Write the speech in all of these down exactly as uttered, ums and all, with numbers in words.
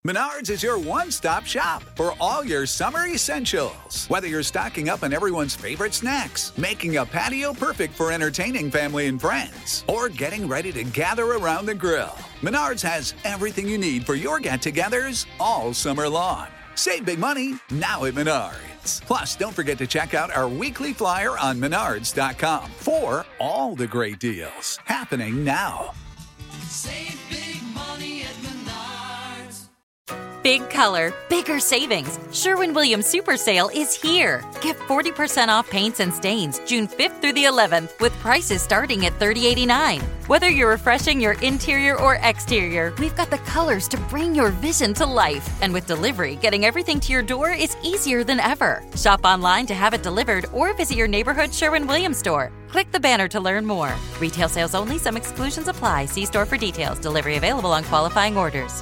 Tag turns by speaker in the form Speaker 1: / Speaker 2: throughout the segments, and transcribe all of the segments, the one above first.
Speaker 1: Menards is your one-stop shop for all your summer essentials. Whether you're stocking up on everyone's favorite snacks, making a patio perfect for entertaining family and friends, or getting ready to gather around the grill, Menards has everything you need for your get-togethers all summer long. Save big money now at Menards. Plus, don't forget to check out our weekly flyer on menards dot com for all the great deals happening now.
Speaker 2: Save big money at Menards.
Speaker 3: Big color, bigger savings. Sherwin-Williams Super Sale is here. Get forty percent off paints and stains June fifth through the eleventh with prices starting at thirty eighty-nine. Whether you're refreshing your interior or exterior, we've got the colors to bring your vision to life. And with delivery, getting everything to your door is easier than ever. Shop online to have it delivered or visit your neighborhood Sherwin-Williams store. Click the banner to learn more. Retail sales only. Some exclusions apply. See store for details. Delivery available on qualifying orders.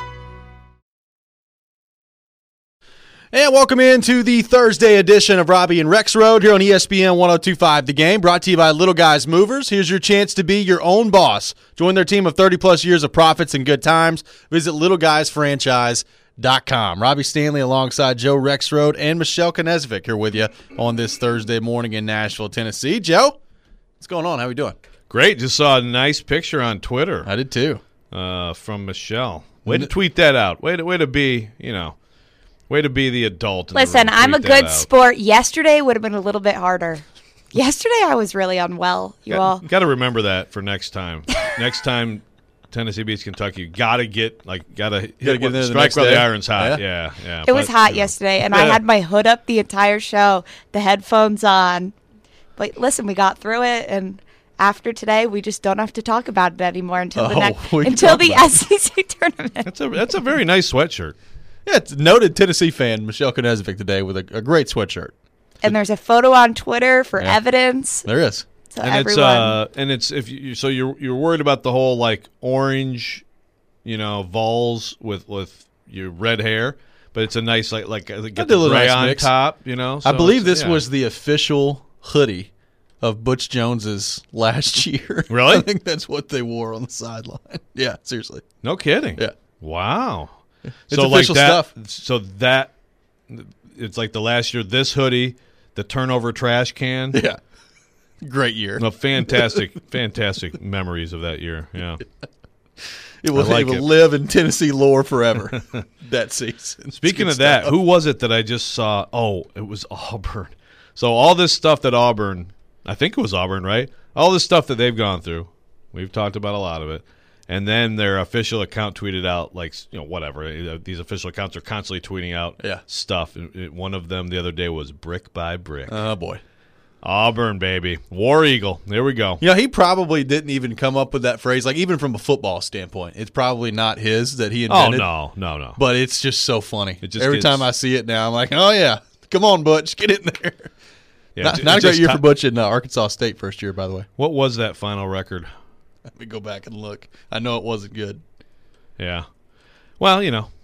Speaker 4: And welcome into the Thursday edition of Robbie and Rex Road here on E S P N one oh two point five The Game, brought to you by Little Guys Movers. Here's your chance to be your own boss. Join their team of thirty-plus years of profits and good times. Visit little guys franchise dot com. Robbie Stanley alongside Joe Rexrode and Michelle Knezvik here with you on this Thursday morning in Nashville, Tennessee. Joe, what's going on? How we doing?
Speaker 5: Great. Just saw a nice picture on Twitter.
Speaker 4: I did too.
Speaker 5: Uh, from Michelle. Way to tweet that out. Way to, way to be, you know. Way to be the adult. In
Speaker 6: Listen,
Speaker 5: the room.
Speaker 6: I'm a
Speaker 5: Tweet
Speaker 6: good
Speaker 5: that out.
Speaker 6: sport. Yesterday would have been a little bit harder. Yesterday I was really unwell, you
Speaker 5: got,
Speaker 6: all.
Speaker 5: Got to remember that for next time. Next time Tennessee beats Kentucky, you got to get, like, got to hit
Speaker 4: get
Speaker 5: one,
Speaker 4: there the
Speaker 5: strike
Speaker 4: next
Speaker 5: while
Speaker 4: day.
Speaker 5: the iron's hot.
Speaker 4: Yeah.
Speaker 5: Yeah, yeah.
Speaker 6: It
Speaker 5: but,
Speaker 6: was hot
Speaker 5: you know.
Speaker 6: yesterday, and I had my hood up the entire show, the headphones on. But listen, we got through it, and after today, we just don't have to talk about it anymore until the
Speaker 4: Oh,
Speaker 6: next
Speaker 4: we can
Speaker 6: until
Speaker 4: talk
Speaker 6: the
Speaker 4: about
Speaker 6: S E C tournament.
Speaker 5: That's a, that's a very nice sweatshirt.
Speaker 4: Yeah, it's a noted Tennessee fan, Michelle Knezvik, today with a, a great sweatshirt.
Speaker 6: And there's a photo on Twitter for
Speaker 4: Yeah.
Speaker 6: evidence.
Speaker 4: There is.
Speaker 6: So
Speaker 5: and
Speaker 6: everyone,
Speaker 5: it's uh and it's if you so you're you're worried about the whole like orange, you know, Vols with with your red hair, but it's a nice like like get
Speaker 4: did a
Speaker 5: the
Speaker 4: little
Speaker 5: gray
Speaker 4: nice
Speaker 5: on
Speaker 4: mix.
Speaker 5: top, you know.
Speaker 4: I
Speaker 5: so
Speaker 4: believe
Speaker 5: it's-
Speaker 4: this
Speaker 5: yeah.
Speaker 4: was the official hoodie of Butch Jones's last year.
Speaker 5: Really?
Speaker 4: I think that's what they wore on the sideline. Yeah, seriously.
Speaker 5: No kidding.
Speaker 4: Yeah.
Speaker 5: Wow.
Speaker 4: It's
Speaker 5: so
Speaker 4: official
Speaker 5: like that,
Speaker 4: stuff.
Speaker 5: So that it's like the last year. This hoodie, the turnover trash can.
Speaker 4: Yeah. Great year.
Speaker 5: No, fantastic, fantastic memories of that year. Yeah.
Speaker 4: It will,
Speaker 5: I like
Speaker 4: it will
Speaker 5: it.
Speaker 4: live in Tennessee lore forever that season.
Speaker 5: Speaking
Speaker 4: It's
Speaker 5: of
Speaker 4: good
Speaker 5: that,
Speaker 4: stuff.
Speaker 5: who was it that I just saw? Oh, it was Auburn. So all this stuff that Auburn, I think it was Auburn, right? All this stuff that they've gone through. We've talked about a lot of it. And then their official account tweeted out, like, you know, whatever. These official accounts are constantly tweeting out
Speaker 4: Yeah.
Speaker 5: stuff. And it- one of them the other day was brick by brick.
Speaker 4: Oh, boy.
Speaker 5: Auburn, baby. War Eagle. There we go.
Speaker 4: You know, he probably didn't even come up with that phrase, like, even from a football standpoint. It's probably not his that he
Speaker 5: Oh,
Speaker 4: invented.
Speaker 5: no, no, no.
Speaker 4: But it's just so funny.
Speaker 5: It just
Speaker 4: Every
Speaker 5: gets-
Speaker 4: time I see it now, I'm like, oh, yeah. Come on, Butch. Get in there.
Speaker 5: Yeah,
Speaker 4: not
Speaker 5: it
Speaker 4: not a great
Speaker 5: just
Speaker 4: year
Speaker 5: ti-
Speaker 4: for Butch in uh, Arkansas State first year, by the way.
Speaker 5: What was that final record?
Speaker 4: Let me go back and look. I know it wasn't good.
Speaker 5: Yeah. Well, you know,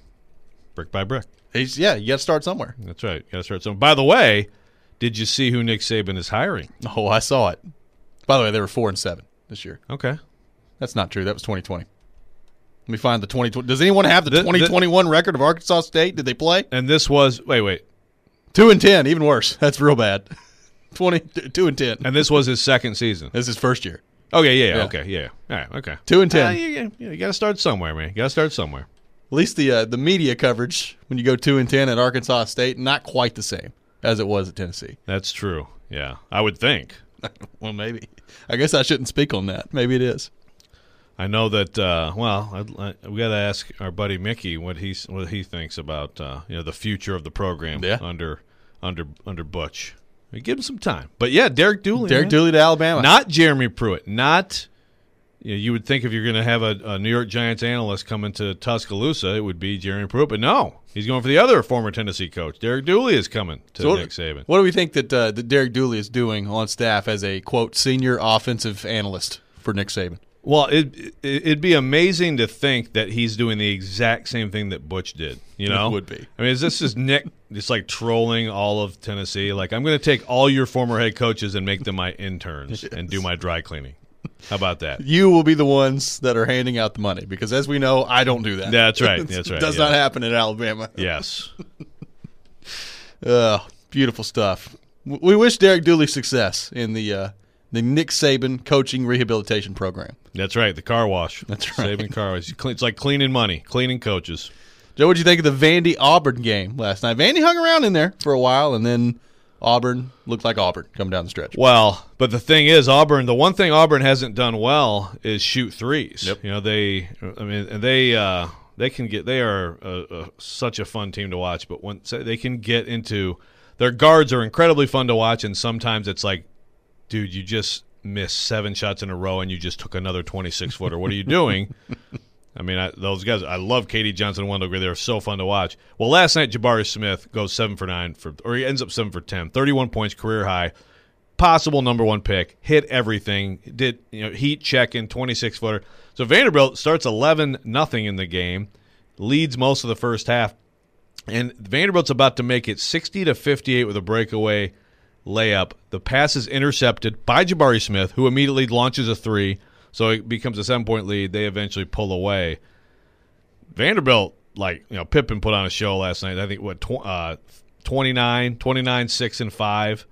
Speaker 5: brick by brick.
Speaker 4: He's Yeah, you got to start somewhere.
Speaker 5: That's right. Got to start somewhere. By the way, did you see who Nick Saban is hiring?
Speaker 4: Oh, I saw it. By the way, they were four and seven this year.
Speaker 5: Okay.
Speaker 4: That's not true. That was twenty twenty. Let me find the twenty twenty. Does anyone have the,
Speaker 5: The- the-
Speaker 4: twenty twenty-one record of Arkansas State? Did they play?
Speaker 5: And this was wait, wait.
Speaker 4: Two and ten, even worse. That's real bad. Twenty two and ten.
Speaker 5: And this was his second season.
Speaker 4: This is his first year.
Speaker 5: Okay, yeah, yeah,
Speaker 4: Yeah.
Speaker 5: okay, yeah. All right, okay.
Speaker 4: Two and ten.
Speaker 5: Uh, you you, you got to start somewhere, man. You got to start somewhere.
Speaker 4: At least the uh, the media coverage when you go two and ten at Arkansas State, not quite the same as it was at Tennessee.
Speaker 5: That's true. Yeah, I would think.
Speaker 4: Well, maybe. I guess I shouldn't speak on that. Maybe it is.
Speaker 5: I know that. Uh, well, I, I, we got to ask our buddy Mickey what he what he thinks about uh, you know the future of the program
Speaker 4: Yeah.
Speaker 5: under under under Butch. We give him some time, but yeah, Derek Dooley.
Speaker 4: Derek
Speaker 5: man.
Speaker 4: Dooley to Alabama.
Speaker 5: Not Jeremy Pruitt. Not. You know, you would think if you're going to have a, a New York Giants analyst come into Tuscaloosa, it would be Jeremy Pruitt, but no, he's going for the other former Tennessee coach. Derek Dooley is coming to
Speaker 4: So what-
Speaker 5: Nick Saban.
Speaker 4: What do we think that, uh, that Derek Dooley is doing on staff as a, quote, senior offensive analyst for Nick Saban?
Speaker 5: Well, it, it it'd be amazing to think that he's doing the exact same thing that Butch did. You know,
Speaker 4: It would be.
Speaker 5: I mean, is this is Nick just like trolling all of Tennessee? Like, I'm going to take all your former head coaches and make them my interns
Speaker 4: Yes.
Speaker 5: and do my dry cleaning. How about that?
Speaker 4: You will be the ones that are handing out the money because, as we know, I don't do that.
Speaker 5: That's right. That's right.
Speaker 4: It does
Speaker 5: yeah.
Speaker 4: not happen in Alabama.
Speaker 5: Yes.
Speaker 4: Uh, beautiful stuff. W- We wish Derek Dooley success in the uh, the Nick Saban coaching rehabilitation program.
Speaker 5: That's right. The car wash.
Speaker 4: That's right.
Speaker 5: Saving car wash. It's like cleaning money, cleaning coaches.
Speaker 4: Joe, what did you think of the Vandy Auburn game last night? Vandy hung around in there for a while, and then Auburn looked like Auburn coming down the stretch.
Speaker 5: Well, but the thing is, Auburn. The one thing Auburn hasn't done well is shoot threes.
Speaker 4: Yep.
Speaker 5: You know, they. I mean, and they. Uh, they can get. They are a, a, such a fun team to watch. But when so they can get into, their guards are incredibly fun to watch, and sometimes it's like, dude, you just missed seven shots in a row, and you just took another twenty-six footer. What are you doing? I mean, I, those guys, I love Katie Johnson and Wendell Gray. They're so fun to watch. Well, last night, Jabari Smith goes seven for nine, for, or he ends up seven for ten, thirty-one points, career high, possible number one pick, hit everything, did you know heat check in, twenty-six footer. So Vanderbilt starts eleven nothing in the game, leads most of the first half, and Vanderbilt's about to make it sixty to fifty-eight with a breakaway layup. The pass is intercepted by Jabari Smith, who immediately launches a three. So it becomes a seven-point lead. They eventually pull away. Vanderbilt, like, you know, Pippen put on a show last night. I think, what, tw- uh, twenty-nine, twenty-nine, six, and five.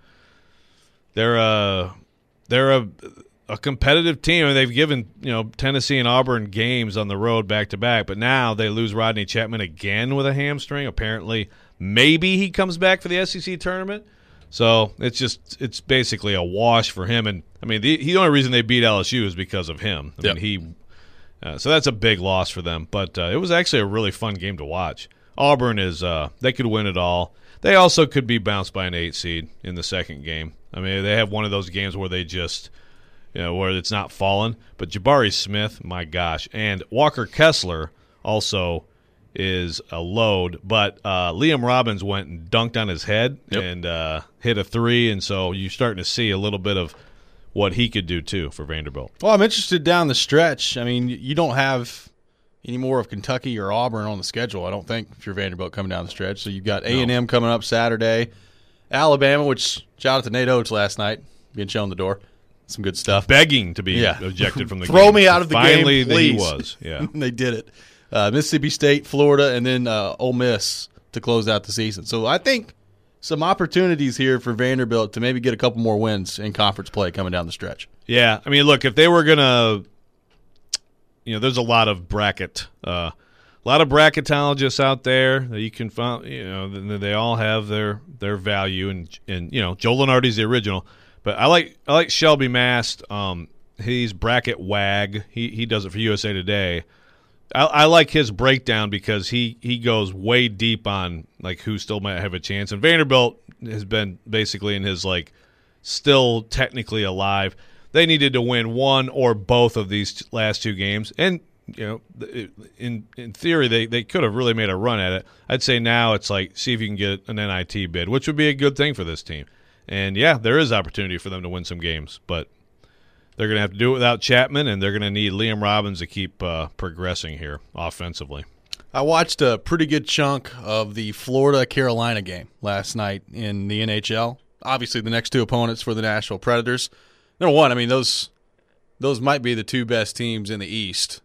Speaker 5: They're a, they're a, a competitive team. I mean, they've given, you know, Tennessee and Auburn games on the road back-to-back, but now they lose Rodney Chapman again with a hamstring. Apparently, maybe he comes back for the S E C tournament. So it's just it's basically a wash for him, and I mean the, the only reason they beat L S U is because of him. I
Speaker 4: Yep.
Speaker 5: mean he, uh, so that's a big loss for them. But uh, it was actually a really fun game to watch. Auburn is uh, they could win it all. They also could be bounced by an eight seed in the second game. I mean they have one of those games where they just you know where it's not fallen. But Jabari Smith, my gosh, and Walker Kessler also is a load, but uh, Liam Robbins went and dunked on his head
Speaker 4: Yep.
Speaker 5: and uh, hit a three, and so you're starting to see a little bit of what he could do too for Vanderbilt.
Speaker 4: Well, I'm interested down the stretch. I mean, you don't have any more of Kentucky or Auburn on the schedule, I don't think, if you're Vanderbilt coming down the stretch. So you've got A and M coming up Saturday, Alabama, which shout out to Nate Oates last night, being shown the door. Some good stuff.
Speaker 5: Begging to be
Speaker 4: Yeah.
Speaker 5: ejected from the
Speaker 4: Throw
Speaker 5: game.
Speaker 4: me out of the
Speaker 5: Finally,
Speaker 4: game,
Speaker 5: Finally, he
Speaker 4: please.
Speaker 5: was. Yeah.
Speaker 4: They did it. Uh, Mississippi State, Florida, and then uh, Ole Miss to close out the season. So I think some opportunities here for Vanderbilt to maybe get a couple more wins in conference play coming down the stretch.
Speaker 5: Yeah, I mean, look, if they were gonna, you know, there's a lot of bracket, uh, a lot of bracketologists out there that you can find. You know, th- they all have their their value, and and you know, Joe Lenardi's the original, but I like I like Shelby Mast. Um, he's bracket wag. He he does it for U S A Today. I, I like his breakdown because he, he goes way deep on like who still might have a chance. And Vanderbilt has been basically in his like still technically alive. They needed to win one or both of these last two games, and you know, in in theory they, they could have really made a run at it. I'd say now it's like see if you can get an N I T bid, which would be a good thing for this team. And yeah, there is opportunity for them to win some games, but they're going to have to do it without Chapman, and they're going to need Liam Robbins to keep uh, progressing here offensively.
Speaker 4: I watched a pretty good chunk of the Florida-Carolina game last night in the N H L. Obviously, the next two opponents for the Nashville Predators. Number one, I mean, those those might be the two best teams in the East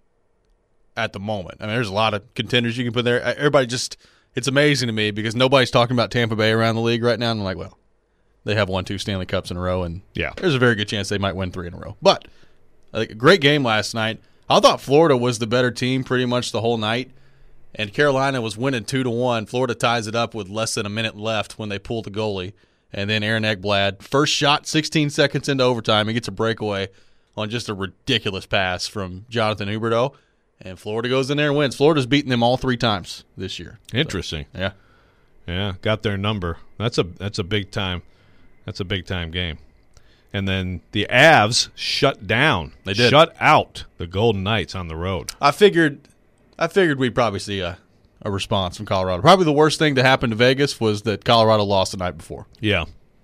Speaker 4: at the moment. I mean, there's a lot of contenders you can put there. Everybody just – it's amazing to me because nobody's talking about Tampa Bay around the league right now, and I'm like, well, they have won two Stanley Cups in a row, and
Speaker 5: yeah.
Speaker 4: there's a very good chance they might win three in a row. But a great game last night. I thought Florida was the better team pretty much the whole night, and Carolina was winning two to one. Florida ties it up with less than a minute left when they pull the goalie, and then Aaron Ekblad, first shot, sixteen seconds into overtime, he gets a breakaway on just a ridiculous pass from Jonathan Huberdeau, and Florida goes in there and wins. Florida's beaten them all three times this year.
Speaker 5: Interesting.
Speaker 4: So, yeah.
Speaker 5: Yeah, got their number. That's a that's a big time. That's a big time game. And then the Avs shut down.
Speaker 4: They did.
Speaker 5: Shut out the Golden Knights on the road.
Speaker 4: I figured I figured we'd probably see a, a response from Colorado. Probably the worst thing to happen to Vegas was that Colorado lost the night before.
Speaker 5: Yeah.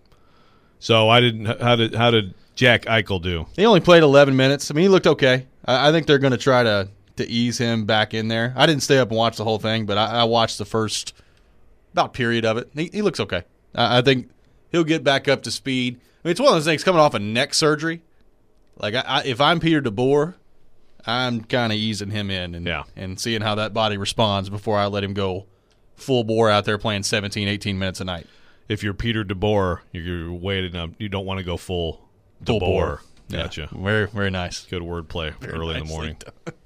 Speaker 5: So I didn't how did how did Jack Eichel do?
Speaker 4: He only played eleven minutes. I mean, he looked okay. I, I think they're going to try to to ease him back in there. I didn't stay up and watch the whole thing, but I, I watched the first about period of it. He, he looks okay. I, I think he'll get back up to speed. I mean, it's one of those things coming off a neck surgery. Like, I, I, if I'm Peter DeBoer, I'm kind of easing him in and,
Speaker 5: Yeah.
Speaker 4: and seeing how that body responds before I let him go full bore out there playing seventeen, eighteen minutes a night.
Speaker 5: If you're Peter DeBoer, you're waiting up. You don't want to go full
Speaker 4: Full
Speaker 5: DeBoer.
Speaker 4: bore.
Speaker 5: Gotcha.
Speaker 4: Yeah, very, very nice.
Speaker 5: Good wordplay early in the
Speaker 4: nicely
Speaker 5: morning.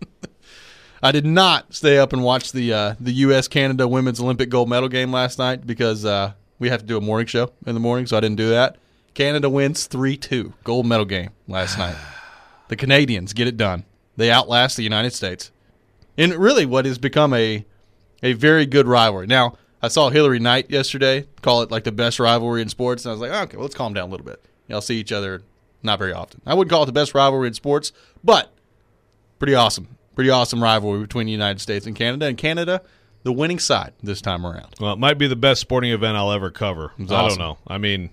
Speaker 4: I did not stay up and watch the uh, the U S Canada Women's Olympic gold medal game last night because uh, we have to do a morning show in the morning, so I didn't do that. Canada wins three two, gold medal game last night. The Canadians get it done. They outlast the United States in really what has become a a very good rivalry. Now, I saw Hillary Knight yesterday call it like the best rivalry in sports, and I was like, oh, okay, well, let's calm down a little bit. Y'all see each other not very often. I wouldn't call it the best rivalry in sports, but pretty awesome. Pretty awesome rivalry between the United States and Canada. And Canada, the winning side this time around.
Speaker 5: Well, it might be the best sporting event I'll ever cover. I
Speaker 4: It's
Speaker 5: don't
Speaker 4: awesome.
Speaker 5: know. I mean,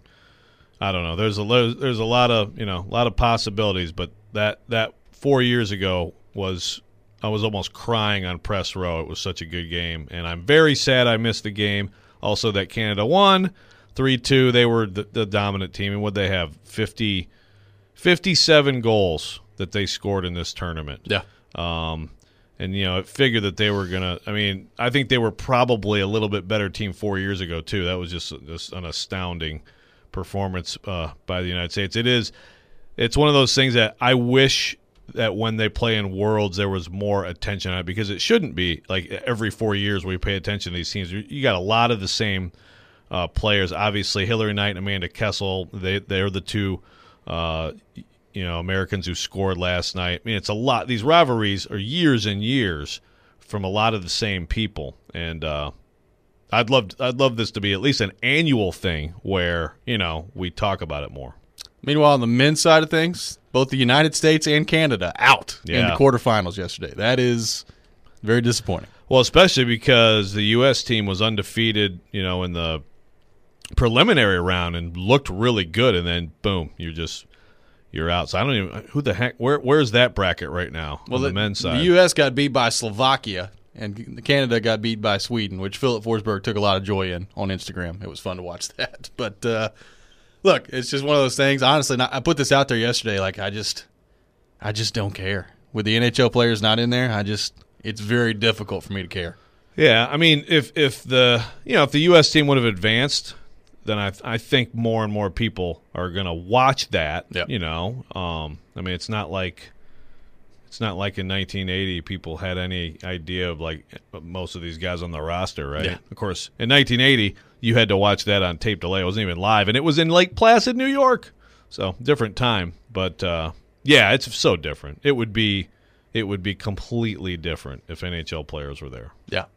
Speaker 5: I don't know. There's a lo- there's a lot of you know a lot of possibilities, but that that four years ago was I was almost crying on press row. It was such a good game, and I'm very sad I missed the game. Also, that Canada won three two. They were the, the dominant team, and what they have fifty, fifty-seven goals that they scored in this tournament.
Speaker 4: Yeah.
Speaker 5: Um, and, you know, it figured that they were going to – I mean, I think they were probably a little bit better team four years ago, too. That was just, just an astounding performance uh, by the United States. It is – it's one of those things that I wish that when they play in Worlds there was more attention on it, because it shouldn't be like every four years we pay attention to these teams. You got a lot of the same uh, players. Obviously, Hillary Knight and Amanda Kessel, they, they're the two uh, – you know, Americans who scored last night. I mean, it's a lot. These rivalries are years and years from a lot of the same people, and uh, I'd love I'd love this to be at least an annual thing where you know we talk about it more.
Speaker 4: Meanwhile, on the men's side of things, both the United States and Canada out in
Speaker 5: Yeah.
Speaker 4: the quarterfinals yesterday. That is very disappointing.
Speaker 5: Well, especially because the U S team was undefeated, you know, in the preliminary round and looked really good, and then boom, you're just you're out. So I don't even who the heck where where's that bracket right now on the, men's side?
Speaker 4: The U S got beat by Slovakia, and Canada got beat by Sweden, which Philip Forsberg took a lot of joy in on Instagram. It was fun to watch that. But uh, look, it's just one of those things. Honestly, not, I put this out there yesterday. Like I just, I just don't care. With the N H L players not in there, I just it's very difficult for me to care.
Speaker 5: Yeah, I mean, if if the you know if the U S team would have advanced, then I I think more and more people are going to watch that.
Speaker 4: Yep.
Speaker 5: You know, um, I mean, it's not like it's not like in nineteen eighty people had any idea of like most of these guys on the roster, right?
Speaker 4: Yeah.
Speaker 5: Of course, in nineteen eighty you had to watch that on tape delay. It wasn't even live, and it was in Lake Placid, New York. So different time, but uh, yeah, it's so different. It would be it would be completely different if N H L players were there.
Speaker 4: Yeah.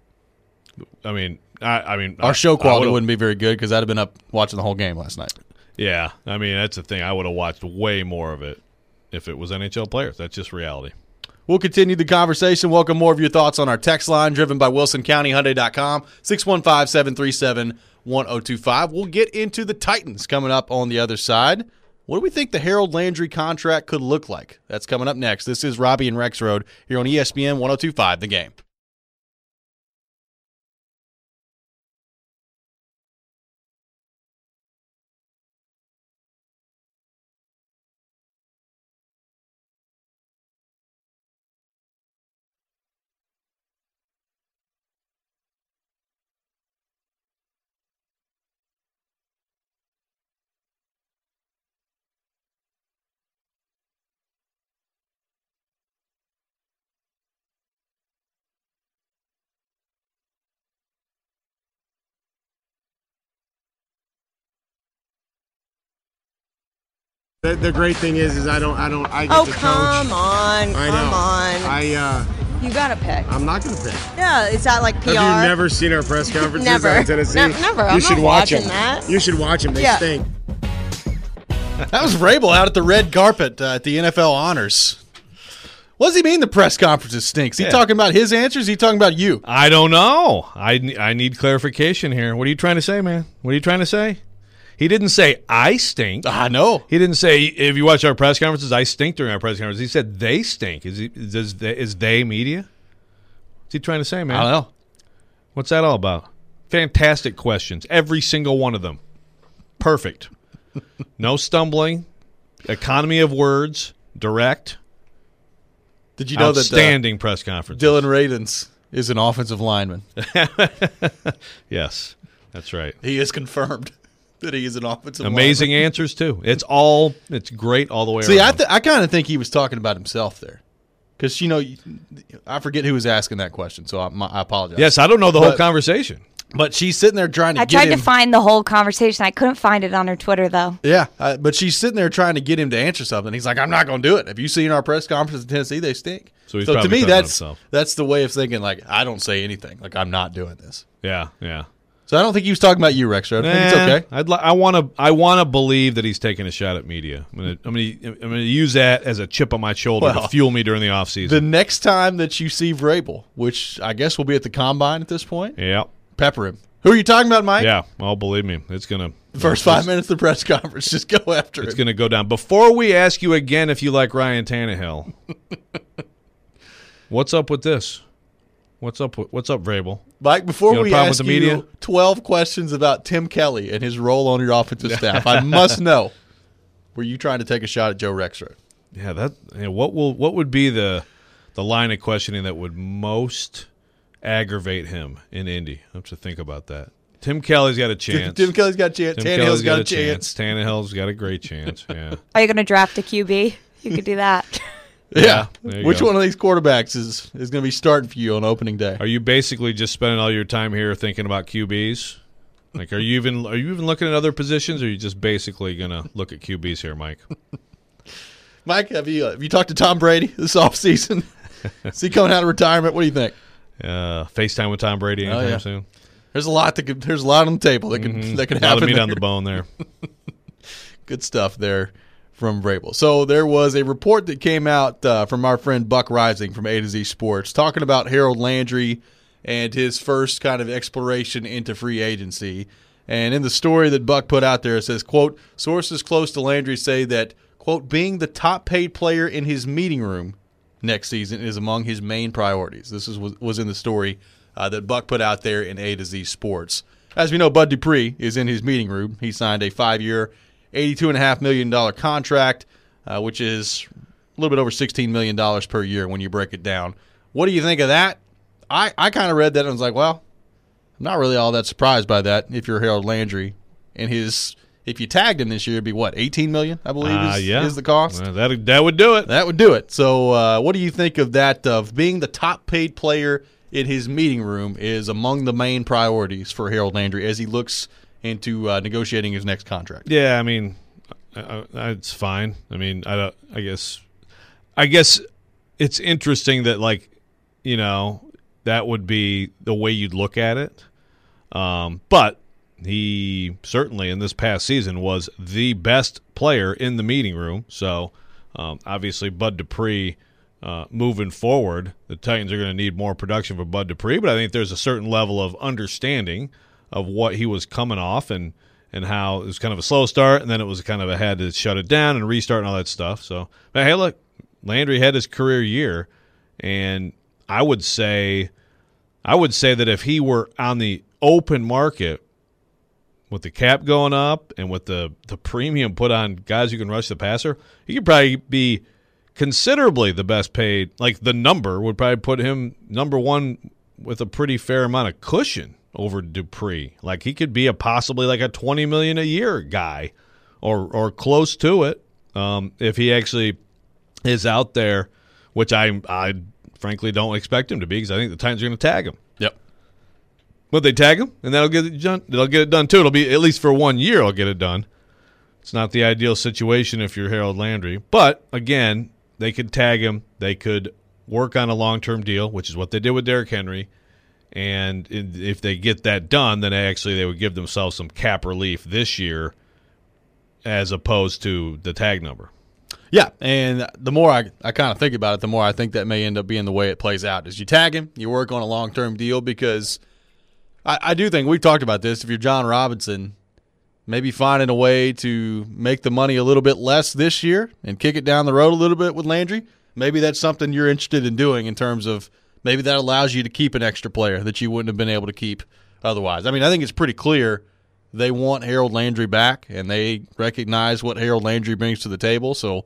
Speaker 5: I mean, I, I mean,
Speaker 4: Our
Speaker 5: I-
Speaker 4: show
Speaker 5: I
Speaker 4: quality
Speaker 5: would've-
Speaker 4: wouldn't be very good because I'd have been up watching the whole game last night.
Speaker 5: Yeah, I mean, that's the thing. I would have watched way more of it if it was N H L players. That's just reality.
Speaker 4: We'll continue the conversation. Welcome more of your thoughts on our text line, driven by Wilson County Hyundai dot com, six one five, seven three seven, one oh two five. We'll get into the Titans coming up on the other side. What do we think the Harold Landry contract could look like? That's coming up next. This is Robbie and Rex Road here on E S P N one oh two five, The Game.
Speaker 7: The, the great thing is, is I don't, I don't, I get
Speaker 8: Oh,
Speaker 7: to coach.
Speaker 8: come on,
Speaker 7: I know.
Speaker 8: come on.
Speaker 7: I, uh,
Speaker 8: You gotta pick.
Speaker 7: I'm not gonna pick.
Speaker 8: Yeah, is that like P R?
Speaker 7: Have you never seen our press conferences
Speaker 8: Never.
Speaker 7: out in Tennessee?
Speaker 8: Ne- never.
Speaker 7: You
Speaker 8: I'm
Speaker 7: should
Speaker 8: not
Speaker 7: watch
Speaker 8: watching
Speaker 7: them.
Speaker 8: that.
Speaker 7: You should watch them. They
Speaker 8: Yeah.
Speaker 7: stink.
Speaker 4: That was Vrabel out at the red carpet uh, at the N F L Honors. What does he mean the press conferences stinks? He
Speaker 5: Yeah.
Speaker 4: talking about his answers? He talking about you?
Speaker 5: I don't know. I, I need clarification here. What are you trying to say, man? What are you trying to say? He didn't say I stink.
Speaker 4: I know.
Speaker 5: He didn't say if you watch our press conferences, I stink during our press conferences. He said they stink. Is he? Is they, is they media? What's he trying to say, man?
Speaker 4: I don't know.
Speaker 5: What's that all about? Fantastic questions, every single one of them. Perfect. No stumbling. Economy of words. direct,
Speaker 4: Did you know that
Speaker 5: outstanding press conference.
Speaker 4: Dylan Radins is an offensive lineman?
Speaker 5: Yes, that's right.
Speaker 4: He is confirmed that he is an offensive
Speaker 5: Amazing
Speaker 4: lineman.
Speaker 5: answers, too. It's all, it's great all the way
Speaker 4: See,
Speaker 5: around.
Speaker 4: I, th- I kind of think he was talking about himself there. Because, you know, I forget who was asking that question, so I, I apologize.
Speaker 5: Yes, I don't know the whole
Speaker 4: But-
Speaker 5: conversation.
Speaker 4: But she's sitting there trying to
Speaker 6: I
Speaker 4: get
Speaker 6: tried
Speaker 4: him.
Speaker 6: to find the whole conversation. I couldn't find it on her Twitter, though.
Speaker 4: Yeah, uh, but she's sitting there trying to get him to answer something. He's like, I'm not going to do it. Have you seen our press conference in Tennessee? They stink.
Speaker 5: So he's
Speaker 4: to
Speaker 5: probably
Speaker 4: me,
Speaker 5: talking about
Speaker 4: that's
Speaker 5: himself.
Speaker 4: that's the way of thinking, like, I don't say anything. Like, I'm not doing this.
Speaker 5: Yeah, yeah.
Speaker 4: So I don't think he was talking about you, Rex. I think it's
Speaker 5: Nah,
Speaker 4: okay.
Speaker 5: I'd li- I want to. I want to believe that he's taking a shot at media. I'm gonna. I'm gonna. I'm gonna use that as a chip on my shoulder
Speaker 4: Well,
Speaker 5: to fuel me during the offseason.
Speaker 4: The next time that you see Vrabel, which I guess will be at the Combine at this point,
Speaker 5: yeah.
Speaker 4: pepper him. Who are you talking about, Mike?
Speaker 5: Yeah. Well, believe me, it's gonna.
Speaker 4: First five minutes of the press conference, just go after
Speaker 5: It's
Speaker 4: him.
Speaker 5: gonna go down. Before we ask you again if you like Ryan Tannehill, what's up with this? What's up? With, what's up, Vrabel?
Speaker 4: Mike, before
Speaker 5: You got a
Speaker 4: we
Speaker 5: problem
Speaker 4: ask
Speaker 5: with the media?
Speaker 4: you twelve questions about Tim Kelly and his role on your offensive staff, I must know, were you trying to take a shot at Joe Rexrode?
Speaker 5: Yeah. That. Yeah, what will? What would be the the line of questioning that would most aggravate him in Indy? I have to think about that. Tim Kelly's got a chance.
Speaker 4: Tim Kelly's got a chance.
Speaker 5: Tim
Speaker 4: Tannehill's
Speaker 5: Kelly's
Speaker 4: got, a chance.
Speaker 5: Tannehill's got a great chance. Yeah.
Speaker 6: Are you going to draft a Q B? You could do that.
Speaker 4: Yeah.
Speaker 5: there you
Speaker 4: Which
Speaker 5: go.
Speaker 4: one of these quarterbacks is, is going to be starting for you on opening day?
Speaker 5: Are you basically just spending all your time here thinking about Q Bs? Like, are you even are you even looking at other positions, or are you just basically gonna look at Q Bs here, Mike?
Speaker 4: Mike, have you uh, have you talked to Tom Brady this offseason? Is he coming out of retirement? What do you think?
Speaker 5: Uh, FaceTime with Tom Brady anytime
Speaker 4: Oh, yeah.
Speaker 5: soon.
Speaker 4: There's a lot that could, there's a lot on the table that can
Speaker 5: Mhm.
Speaker 4: that can
Speaker 5: a lot
Speaker 4: happen.
Speaker 5: of meat
Speaker 4: there.
Speaker 5: on the bone there.
Speaker 4: Good stuff there from Vrabel. So there was a report that came out uh, from our friend Buck Rising from A to Z Sports talking about Harold Landry and his first kind of exploration into free agency. And in the story that Buck put out there, it says, quote, sources close to Landry say that, quote, being the top paid player in his meeting room next season is among his main priorities. This is, was, was in the story uh, that Buck put out there in A to Z Sports. As we know, Bud Dupree is in his meeting room. He signed a five-year, eighty-two point five million dollars contract, uh, which is a little bit over sixteen million dollars per year when you break it down. What do you think of that? I, I kind of read that and was like, well, I'm not really all that surprised by that if you're Harold Landry. And his, if you tagged him this year, it'd be what, eighteen million dollars, I believe,
Speaker 5: Uh,
Speaker 4: is,
Speaker 5: yeah.
Speaker 4: is the cost?
Speaker 5: Well, that that would do it.
Speaker 4: That would do it. So uh, what do you think of that, of being the top paid player in his meeting room is among the main priorities for Harold Landry as he looks into uh, negotiating his next contract?
Speaker 5: Yeah, I mean, I, I, it's fine. I mean, I don't. I guess, I guess it's interesting that, like, you know, that would be the way you'd look at it. Um, but he certainly in this past season was the best player in the meeting room. So um, obviously, Bud Dupree. Uh, moving forward, the Titans are going to need more production for Bud Dupree, but I think there's a certain level of understanding of what he was coming off and, and how it was kind of a slow start, and then it was kind of a had to shut it down and restart and all that stuff. So, but hey, look, Landry had his career year, and I would say, I would say that if he were on the open market with the cap going up and with the, the premium put on guys who can rush the passer, he could probably be considerably the best paid. Like, the number would probably put him number one with a pretty fair amount of cushion over Dupree. Like, he could be a possibly like a twenty million dollars a year guy or or close to it um, if he actually is out there, which I I frankly don't expect him to be because I think the Titans are going to tag him.
Speaker 4: Yep.
Speaker 5: But they tag him, and that'll get it done. They'll get it done too. It'll be at least for one year. I'll get it done. It's not the ideal situation if you're Harold Landry, but again, they could tag him. They could work on a long-term deal, which is what they did with Derrick Henry. And if they get that done, then actually they would give themselves some cap relief this year as opposed to the tag number.
Speaker 4: Yeah, and the more I, I kind of think about it, the more I think that may end up being the way it plays out. Is you tag him, you work on a long-term deal, because I, I do think we've talked about this. If you're John Robinson, maybe finding a way to make the money a little bit less this year and kick it down the road a little bit with Landry, maybe that's something you're interested in doing in terms of maybe that allows you to keep an extra player that you wouldn't have been able to keep otherwise. I mean, I think it's pretty clear they want Harold Landry back, and they recognize what Harold Landry brings to the table. So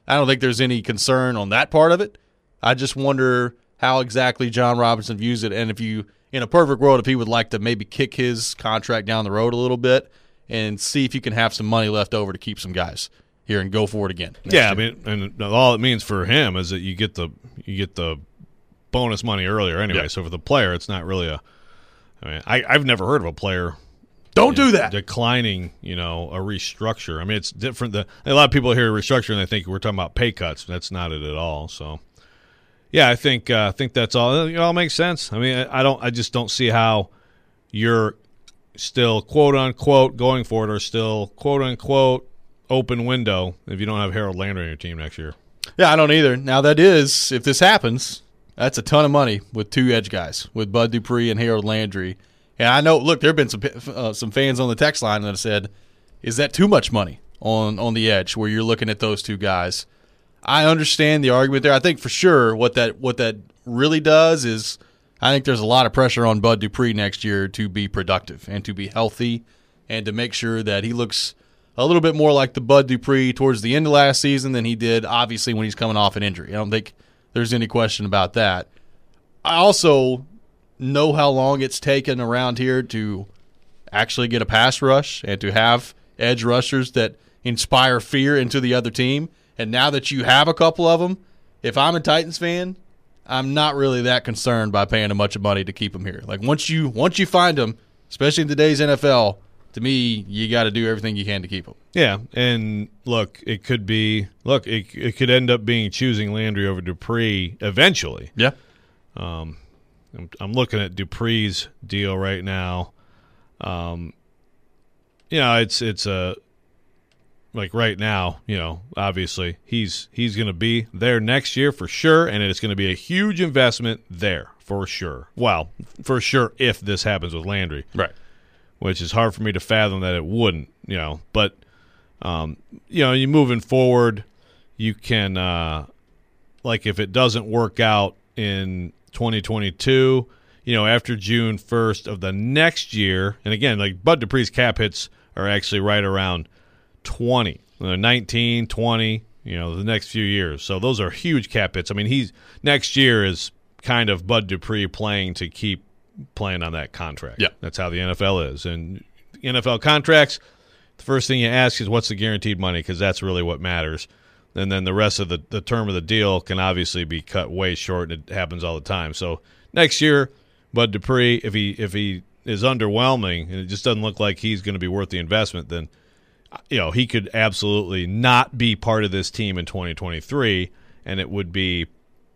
Speaker 4: I don't think there's any concern on that part of it. I just wonder how exactly John Robinson views it, and if you, in a perfect world, if he would like to maybe kick his contract down the road a little bit and see if you can have some money left over to keep some guys here and go for it again.
Speaker 5: Yeah,
Speaker 4: year.
Speaker 5: I mean, and all it means for him is that you get the you get the bonus money earlier anyway.
Speaker 4: Yeah.
Speaker 5: So for the player, it's not really a. I mean, I, I've never heard of a player.
Speaker 4: Don't
Speaker 5: you know,
Speaker 4: do that.
Speaker 5: Declining, you know, a restructure. I mean, it's different. The, a lot of people hear restructure and they think we're talking about pay cuts. That's not it at all. So, yeah, I think uh, I think that's all. It all makes sense. I mean, I, I don't. I just don't see how you're still quote unquote going for it, or still quote unquote open window if you don't have Harold Landry on your team next year.
Speaker 4: Yeah, I don't either. Now, that is, if this happens, that's a ton of money with two edge guys, with Bud Dupree and Harold Landry. And I know, look, there have been some uh, some fans on the text line that have said, is that too much money on, on the edge where you're looking at those two guys? I understand the argument there. I think for sure what that what that really does is I think there's a lot of pressure on Bud Dupree next year to be productive and to be healthy and to make sure that he looks a little bit more like the Bud Dupree towards the end of last season than he did, obviously, when he's coming off an injury. I don't think there's any question about that. I also know how long it's taken around here to actually get a pass rush and to have edge rushers that inspire fear into the other team. And now that you have a couple of them, if I'm a Titans fan, I'm not really that concerned by paying a bunch of money to keep them here. Like once you once you find them, especially in today's N F L, to me, you got to do everything you can to keep them.
Speaker 5: Yeah, and look, it could be look, it it could end up being choosing Landry over Dupree eventually.
Speaker 4: Yeah.
Speaker 5: Um, I'm, I'm looking at Dupree's deal right now. Um, you know, it's it's a like right now, you know, obviously he's he's going to be there next year for sure, and it's going to be a huge investment there for sure. Well, for sure if this happens with Landry.
Speaker 4: Right.
Speaker 5: Which is hard for me to fathom that it wouldn't, you know. But, um, you know, you moving forward, you can, uh, like if it doesn't work out in twenty twenty-two, you know, after June first of the next year, and again, like Bud Dupree's cap hits are actually right around twenty, nineteen, twenty, you know, the next few years. So those are huge cap hits. I mean, he's next year is kind of Bud Dupree playing to keep playing on that contract.
Speaker 4: Yeah.
Speaker 5: That's how the N F L is. And N F L contracts, the first thing you ask is what's the guaranteed money, because that's really what matters. And then the rest of the, the term of the deal can obviously be cut way short, and it happens all the time. So next year, Bud Dupree, if he if he is underwhelming and it just doesn't look like he's going to be worth the investment, then you know he could absolutely not be part of this team in twenty twenty-three, and it would be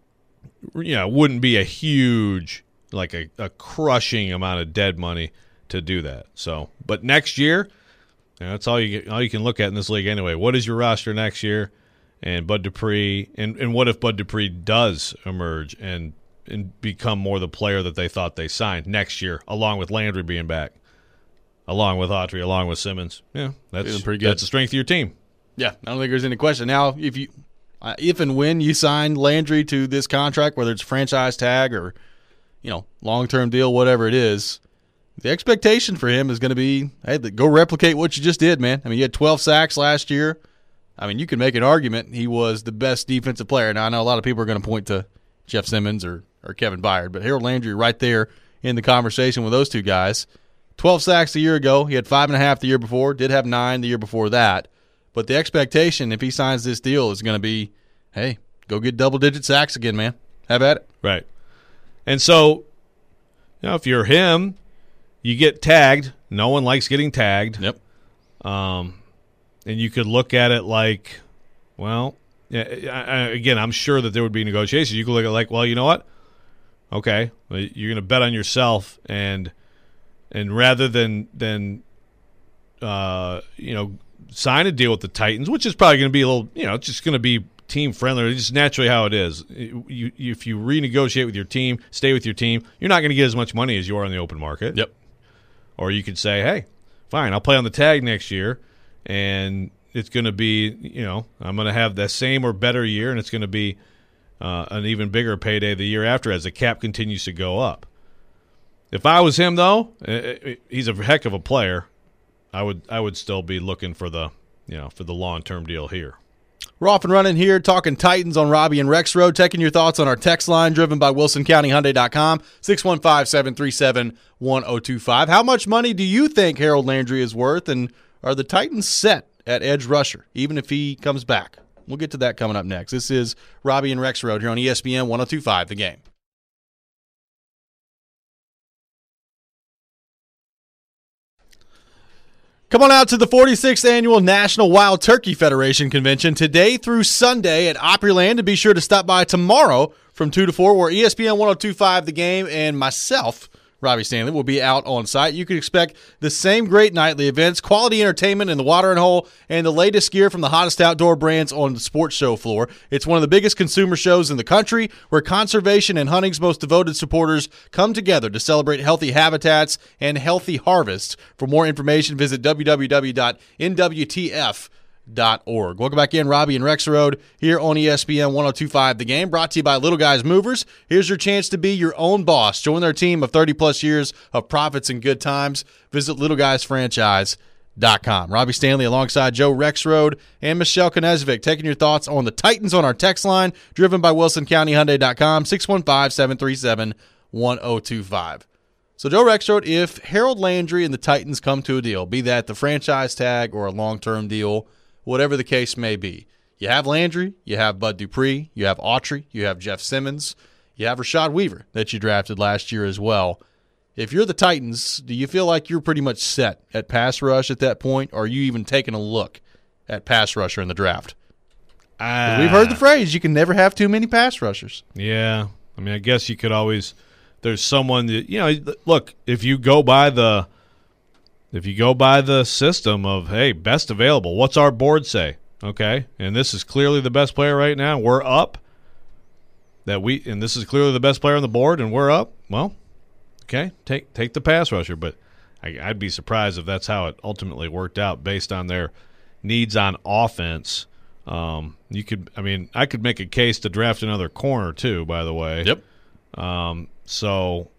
Speaker 5: you know wouldn't be a huge like a, a crushing amount of dead money to do that. So, but next year, you know, that's all you get, all you can look at in this league anyway. What is your roster next year? And Bud Dupree, and, and what if Bud Dupree does emerge and and become more the player that they thought they signed next year, along with Landry being back, along with Autry, along with Simmons? Yeah, that's
Speaker 4: Feeling pretty good.
Speaker 5: That's the strength of your team.
Speaker 4: Yeah, I don't think there's any question. Now, if you, uh, if and when you sign Landry to this contract, whether it's franchise tag or, you know, long-term deal, whatever it is, the expectation for him is going to be, hey, go replicate what you just did, man. I mean, you had twelve sacks last year. I mean, you can make an argument he was the best defensive player. Now, I know a lot of people are going to point to Jeff Simmons or, or Kevin Byard, but Harold Landry right there in the conversation with those two guys. twelve sacks a year ago. He had five and a half the year before, did have nine the year before that. But the expectation, if he signs this deal, is going to be, hey, go get double-digit sacks again, man. Have at it.
Speaker 5: Right. And so, you know, if you're him, you get tagged. No one likes getting tagged.
Speaker 4: Yep.
Speaker 5: Um, and you could look at it like, well, yeah, I, I, again, I'm sure that there would be negotiations. You could look at it like, well, you know what? Okay, well, you're going to bet on yourself, and and rather than than uh, you know sign a deal with the Titans, which is probably going to be a little, you know, it's just going to be team friendly. It's just naturally how it is. You, you, if you renegotiate with your team, stay with your team, you're not going to get as much money as you are on the open market.
Speaker 4: Yep.
Speaker 5: Or you could say, hey, fine, I'll play on the tag next year, and it's going to be, you know, I'm going to have the same or better year, and it's going to be uh, an even bigger payday the year after as the cap continues to go up. If I was him, though, he's a heck of a player. I would I would still be looking for the, you know, for the long-term deal here.
Speaker 4: We're off and running here, talking Titans on Robbie and Rex Road, taking your thoughts on our text line driven by Wilson County Hyundai dot com, six one five, seven three seven, one oh two five. How much money do you think Harold Landry is worth, and are the Titans set at edge rusher, even if he comes back? We'll get to that coming up next. This is Robbie and Rex Road here on E S P N one oh two five, The Game. Come on out to the forty-sixth Annual National Wild Turkey Federation Convention today through Sunday at Opryland, and be sure to stop by tomorrow from two to four, where E S P N one oh two five The Game and myself, Robbie Stanley, will be out on site. You can expect the same great nightly events, quality entertainment in the watering hole, and the latest gear from the hottest outdoor brands on the sports show floor. It's one of the biggest consumer shows in the country, where conservation and hunting's most devoted supporters come together to celebrate healthy habitats and healthy harvests. For more information, visit w w w dot n w t f dot org. Welcome back in, Robbie and Rex Road here on E S P N one oh two five The Game, brought to you by Little Guys Movers. Here's your chance to be your own boss. Join their team of thirty plus years of profits and good times. Visit little guys franchise dot com. Robbie Stanley alongside Joe Rexrode and Michelle Konezvik, taking your thoughts on the Titans on our text line, driven by Wilson County Hyundai dot com, six one five, seven three seven, one oh two five. So, Joe Rexrode, if Harold Landry and the Titans come to a deal, be that the franchise tag or a long-term deal, whatever the case may be, you have Landry, you have Bud Dupree, you have Autry, you have Jeff Simmons, you have Rashad Weaver that you drafted last year as well. If you're the Titans, do you feel like you're pretty much set at pass rush at that point, or are you even taking a look at pass rusher in the draft? Uh, we've heard the phrase, you can never have too many pass rushers.
Speaker 5: Yeah. I mean, I guess you could always – there's someone that – you know, look, if you go by the – If you go by the system of, hey, best available, what's our board say? Okay, and this is clearly the best player right now. We're up. That we and this is clearly the best player on the board, and we're up. Well, okay, take take the pass rusher, but I, I'd be surprised if that's how it ultimately worked out based on their needs on offense. Um, you could, I mean, I could make a case to draft another corner too. By the way,
Speaker 4: yep.
Speaker 5: Um, so.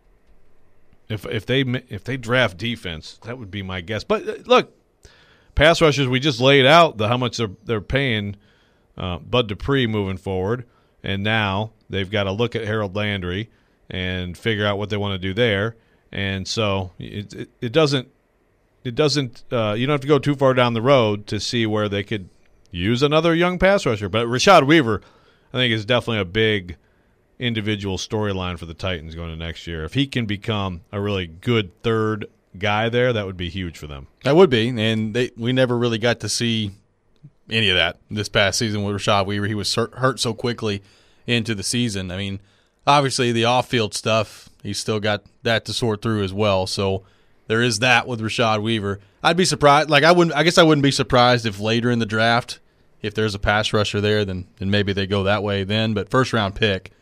Speaker 5: If if they if they draft defense, that would be my guess. But look, pass rushers, we just laid out the how much they're they're paying uh, Bud Dupree moving forward, and now they've got to look at Harold Landry and figure out what they want to do there. And so it it, it doesn't it doesn't uh, you don't have to go too far down the road to see where they could use another young pass rusher. But Rashad Weaver, I think, is definitely a big individual storyline for the Titans going to next year. If he can become a really good third guy there, that would be huge for them.
Speaker 4: That would be, and they, we never really got to see any of that this past season with Rashad Weaver. He was hurt so quickly into the season. I mean, obviously the off-field stuff, he's still got that to sort through as well, so there is that with Rashad Weaver. I'd be surprised, like I wouldn't, I guess I wouldn't be surprised if later in the draft, if there's a pass rusher there, then, then maybe they go that way then, but first-round pick,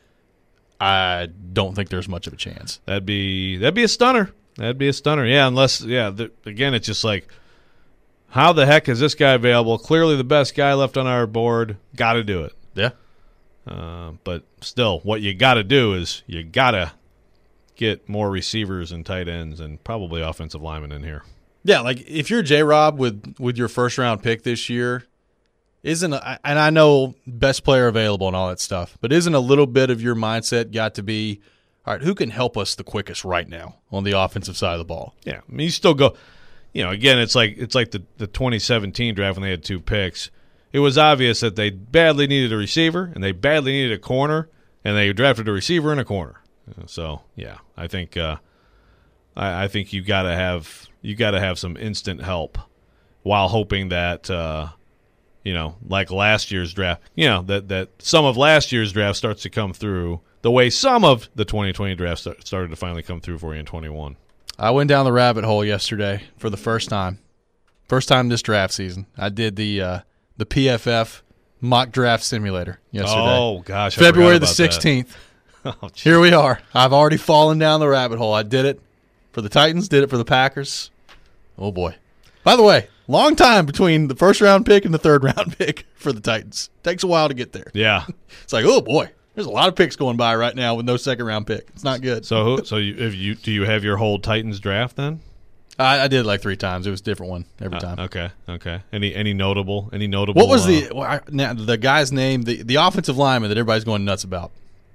Speaker 4: I don't think there's much of a chance.
Speaker 5: That'd be that'd be a stunner. That'd be a stunner. Yeah, unless yeah. The, again, it's just like, how the heck is this guy available? Clearly, the best guy left on our board. Got to do it.
Speaker 4: Yeah.
Speaker 5: Uh, but still, what you got to do is you got to get more receivers and tight ends and probably offensive linemen in here.
Speaker 4: Yeah, like if you're J-Rob with with your first round pick this year. Isn't a, and I know best player available and all that stuff, but isn't a little bit of your mindset got to be, all right, who can help us the quickest right now on the offensive side of the ball?
Speaker 5: Yeah, I mean, you still go, you know, again, it's like it's like the, the twenty seventeen draft when they had two picks. It was obvious that they badly needed a receiver and they badly needed a corner, and they drafted a receiver and a corner. So yeah, I think uh, I, I think you got to have you got to have some instant help while hoping that. Uh, You know, like last year's draft, you know, that, that some of last year's draft starts to come through the way some of the twenty twenty draft start, started to finally come through for you in twenty-one.
Speaker 4: I went down the rabbit hole yesterday for the first time. First time this draft season. I did the uh, the P F F mock draft simulator yesterday.
Speaker 5: Oh, gosh. I
Speaker 4: February the sixteenth.
Speaker 5: Oh,
Speaker 4: here we are. I've already fallen down the rabbit hole. I did it for the Titans, did it for the Packers. Oh, boy. By the way, long time between the first round pick and the third round pick for the Titans. Takes a while to get there.
Speaker 5: Yeah.
Speaker 4: It's like, oh boy, there's a lot of picks going by right now with no second round pick. It's not good.
Speaker 5: So, so you, if you do you have your whole Titans draft then?
Speaker 4: I, I did like three times. It was a different one every
Speaker 5: Uh,
Speaker 4: time.
Speaker 5: okay, okay. Any any notable? Any notable?
Speaker 4: What was
Speaker 5: uh,
Speaker 4: the well, I, now, the guy's name? The the offensive lineman that everybody's going nuts about.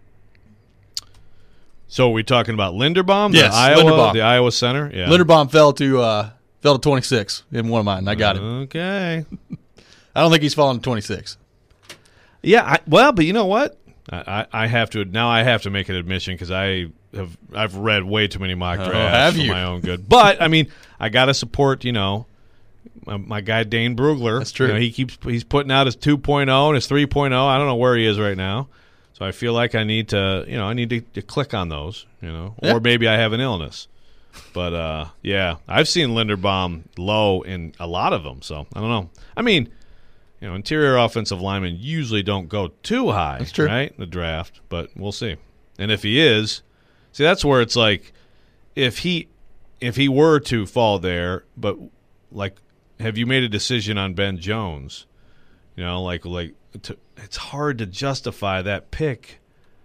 Speaker 5: So are we talking about Linderbaum?
Speaker 4: Yes,
Speaker 5: the Iowa,
Speaker 4: Linderbaum.
Speaker 5: the Iowa center. Yeah,
Speaker 4: Linderbaum fell to uh, fell to twenty-six in one of mine. And I got it.
Speaker 5: Okay.
Speaker 4: I don't think he's fallen to twenty-six.
Speaker 5: Yeah. I, well, but you know what? I, I, I have to now. I have to make an admission because I have I've read way too many mock
Speaker 4: Oh,
Speaker 5: drafts
Speaker 4: have
Speaker 5: for
Speaker 4: you?
Speaker 5: my own good. But I mean, I got to support. You know. My, my guy Dane Brugler.
Speaker 4: That's true.
Speaker 5: You know, he keeps he's putting out his two point oh and his three point oh. I don't know where he is right now. So I feel like I need to, you know, I need to, to click on those, you know,
Speaker 4: Yeah.
Speaker 5: or maybe I have an illness. But uh, yeah, I've seen Linderbaum low in a lot of them. So I don't know. I mean, you know, interior offensive linemen usually don't go too high,
Speaker 4: That's true.
Speaker 5: right, in the draft. But we'll see. And if he is, see, that's where it's like, if he if he were to fall there, but like, have you made a decision on Ben Jones? You know, like like. To, it's hard to justify that pick.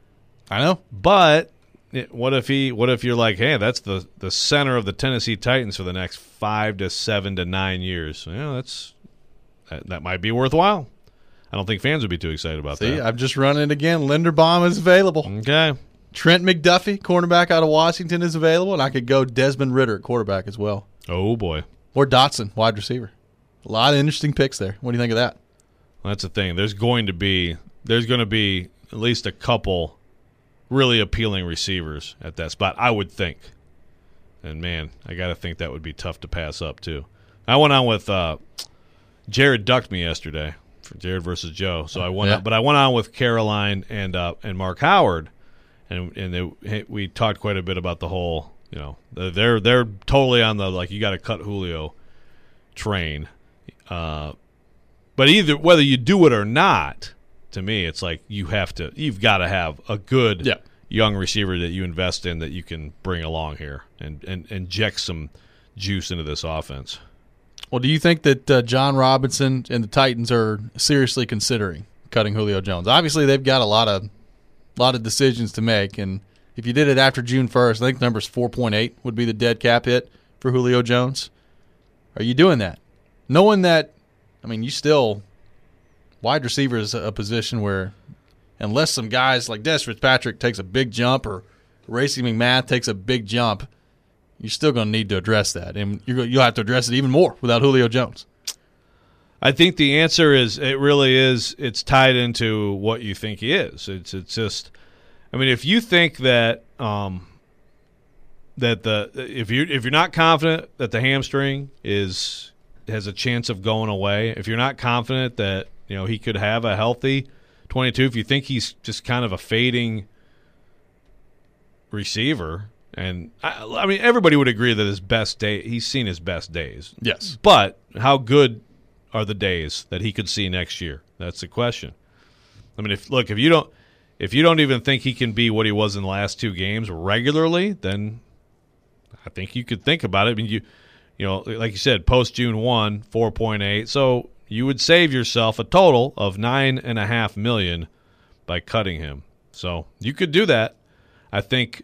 Speaker 4: I know.
Speaker 5: But it, what if he? What if you're like, hey, that's the, the center of the Tennessee Titans for the next five to seven to nine years? You know, that's that, that might be worthwhile. I don't think fans would be too excited about
Speaker 4: See,
Speaker 5: that.
Speaker 4: I've just run it again. Linderbaum is available.
Speaker 5: Okay.
Speaker 4: Trent McDuffie, cornerback out of Washington, is available, and I could go Desmond Ritter at quarterback as well,
Speaker 5: Oh boy,
Speaker 4: or Dotson, wide receiver. A lot of interesting picks there. What do you think of that?
Speaker 5: well, that's the thing. There's going to be there's going to be at least a couple really appealing receivers at that spot, I would think. And man, I got to think that would be tough to pass up too. I went on with uh, Jared ducked me yesterday for Jared versus Joe, so I went.
Speaker 4: Yeah.
Speaker 5: On, but I went on with Caroline and uh, and Mark Howard, and and they, we talked quite a bit about the whole. You know, they're they're totally on the like you got to cut Julio train. Uh, but either whether you do it or not, to me, it's like you have to. You've got to have a good
Speaker 4: Yeah.
Speaker 5: young receiver that you invest in that you can bring along here and, and inject some juice into this offense.
Speaker 4: Well, do you think that uh, John Robinson and the Titans are seriously considering cutting Julio Jones? Obviously, they've got a lot of lot of decisions to make, and if you did it after June first, I think the number's four point eight would be the dead cap hit for Julio Jones. Are you doing that? Knowing that, I mean, you still – wide receiver is a position where unless some guys like Des Fitzpatrick takes a big jump or Racing McMath takes a big jump, you're still going to need to address that. And you're, you'll have to address it even more without Julio Jones.
Speaker 5: I think the answer is it really is it's tied into what you think he is. It's it's just I mean if you think that um, that the if you if you're not confident that the hamstring is has a chance of going away, if you're not confident that you know he could have a healthy twenty-two, if you think he's just kind of a fading receiver, and I, I mean everybody would agree that his best day he's seen his best days.
Speaker 4: Yes.
Speaker 5: But how good are the days that he could see next year? That's the question. I mean, if look, if you don't, if you don't even think he can be what he was in the last two games regularly, then I think you could think about it. I mean, you, you know, like you said, post June one, four point eight. So you would save yourself a total of nine and a half million by cutting him. So you could do that. I think.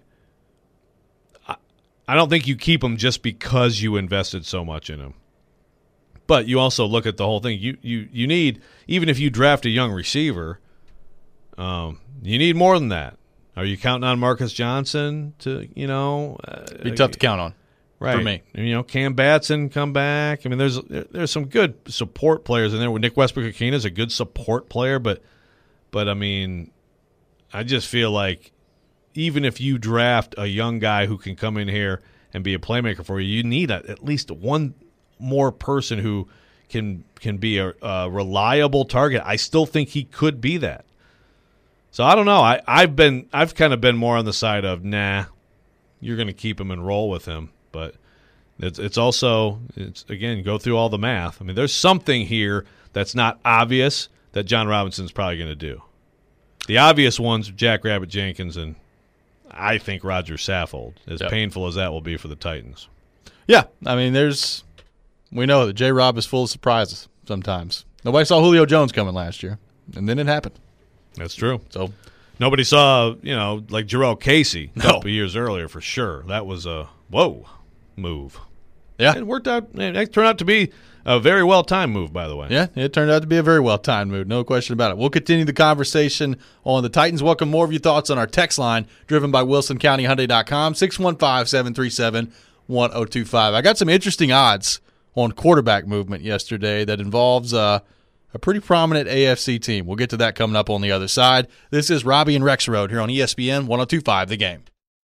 Speaker 5: I, I don't think you keep him just because you invested so much in him. But you also look at the whole thing. You you you need, even if you draft a young receiver, um, you need more than that. Are you counting on Marcus Johnson to, you know? Uh,
Speaker 4: Be tough to count on.
Speaker 5: right.
Speaker 4: for me.
Speaker 5: And, you know, Cam Batson come back. I mean, there's there's some good support players in there. Nick Westbrook-Akina is a good support player, but but I mean, I just feel like even if you draft a young guy who can come in here and be a playmaker for you, you need a, at least one more person who can can be a, a reliable target. I still think he could be that. So I don't know. I, I've been I've kind of been more on the side of nah, you're going to keep him and roll with him. But it's it's also it's again go through all the math. I mean, there's something here that's not obvious that John Robinson's probably going to do. The obvious ones, Jack Rabbit Jenkins and I think Roger Saffold. As
Speaker 4: Yep.
Speaker 5: painful as that will be for the Titans.
Speaker 4: Yeah, I mean, there's we know that J. Rob is full of surprises sometimes. Nobody saw Julio Jones coming last year, and then it happened.
Speaker 5: That's true.
Speaker 4: So
Speaker 5: Nobody saw, you know, like Jarrell Casey a
Speaker 4: No.
Speaker 5: couple years earlier for sure. That was a whoa move.
Speaker 4: Yeah.
Speaker 5: It worked out. It turned out to be a very well-timed move, by the way.
Speaker 4: Yeah, it turned out to be a very well-timed move. No question about it. We'll continue the conversation on the Titans. Welcome more of your thoughts on our text line, driven by Wilson County Hyundai dot com, six one five, seven three seven, one oh two five. I got some interesting odds on quarterback movement yesterday that involves uh, a pretty prominent A F C team. We'll get to that coming up on the other side. This is Robbie and Rex Road here on E S P N one oh two five The Game.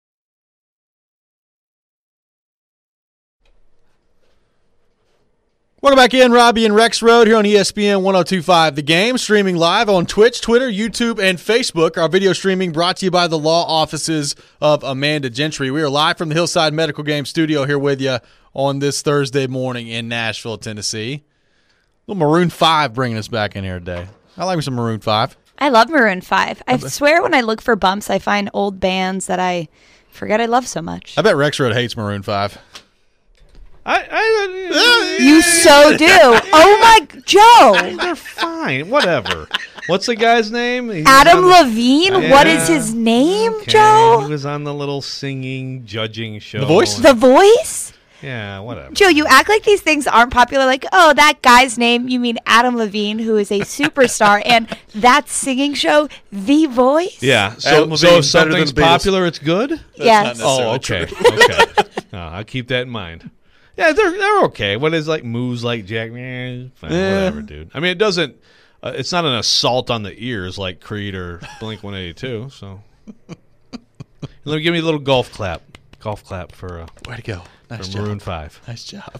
Speaker 4: Welcome back in, Robbie and Rex Road here on E S P N one oh two five The Game, streaming live on Twitch, Twitter, YouTube, and Facebook. Our video streaming brought to you by the law offices of Amanda Gentry. We are live from the Hillside Medical Game Studio here with you on this Thursday morning in Nashville, Tennessee. Little Maroon five bringing us back in here today. I like me some Maroon five.
Speaker 6: I love Maroon five. I swear when I look for bumps, I find old bands that I forget I love so much.
Speaker 4: I bet Rex Road hates Maroon five.
Speaker 5: I, I,
Speaker 6: You so do. Oh, my, Joe.
Speaker 5: They're fine. Whatever. What's the guy's name? He was
Speaker 6: Adam
Speaker 5: on the-
Speaker 6: Levine?
Speaker 5: Yeah.
Speaker 6: What is his name,
Speaker 5: Okay,
Speaker 6: Joe?
Speaker 5: He was on the little singing, judging show.
Speaker 4: The Voice?
Speaker 6: The Voice?
Speaker 5: Yeah, whatever.
Speaker 6: Joe, you act like these things aren't popular. Like, oh, that guy's name, you mean Adam Levine, who is a superstar, and that singing show, The Voice?
Speaker 5: Yeah. So,
Speaker 4: Adam
Speaker 5: so
Speaker 4: Levine,
Speaker 5: if
Speaker 4: better than
Speaker 5: something's
Speaker 4: the Beatles.
Speaker 5: popular, it's good?
Speaker 6: Yes.
Speaker 4: not
Speaker 5: Oh,
Speaker 4: necessarily
Speaker 5: okay. okay. No, I'll keep that in mind. Yeah, they're they're okay. What is like moves like Jack? Eh, fine,
Speaker 4: Yeah.
Speaker 5: whatever, dude. I mean, it doesn't. Uh, it's not an assault on the ears like Creed or Blink one eighty-two. So, let me give me a little golf clap. Golf clap for uh,
Speaker 4: Way to go. Nice
Speaker 5: for
Speaker 4: job.
Speaker 5: Maroon Five.
Speaker 4: Nice job.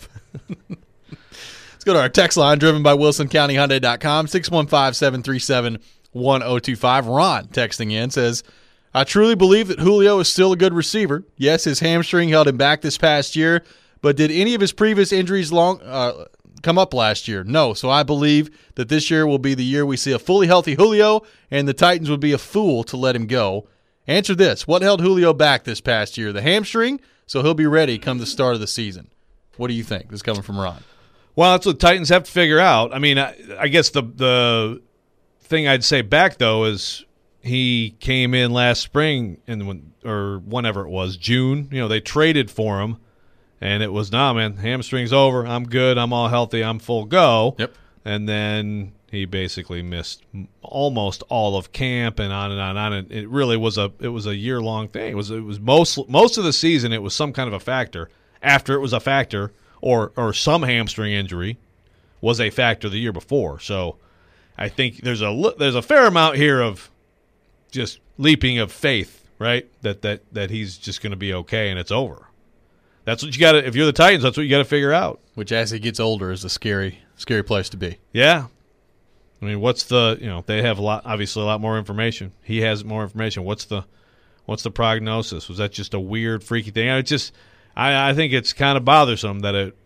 Speaker 4: Let's go to our text line, driven by Wilson County Hyundai dot com, six one five, seven three seven, one oh two five. Ron texting in says, I truly believe that Julio is still a good receiver. Yes, his hamstring held him back this past year, but did any of his previous injuries long uh, come up last year? No, so I believe that this year will be the year we see a fully healthy Julio, and the Titans would be a fool to let him go. Answer this. What held Julio back this past year? The hamstring, so he'll be ready come the start of the season. What do you think? This is coming from Ron.
Speaker 5: Well, that's what Titans have to figure out. I mean, I, I guess the the thing I'd say back though is he came in last spring and when or whenever it was June. You know, they traded for him, and it was nah, man, hamstring's over. I'm good. I'm all healthy. I'm full go.
Speaker 4: Yep.
Speaker 5: And then he basically missed almost all of camp and on and on and on. And it really was a it was a year long thing. It was it was most most of the season. It was some kind of a factor. After it was a factor, or or some hamstring injury was a factor the year before. So I think there's a there's a fair amount here of just leaping of faith, right? That that that he's just going to be okay and it's over. That's what you got to. If you're the Titans, that's what you got to figure out.
Speaker 4: Which, as he gets older, is a scary, scary place to be.
Speaker 5: Yeah. I mean, what's the you know they have a lot obviously a lot more information. He has more information. What's the what's the prognosis? Was that just a weird, freaky thing? It's just I, I think it's kind of bothersome that it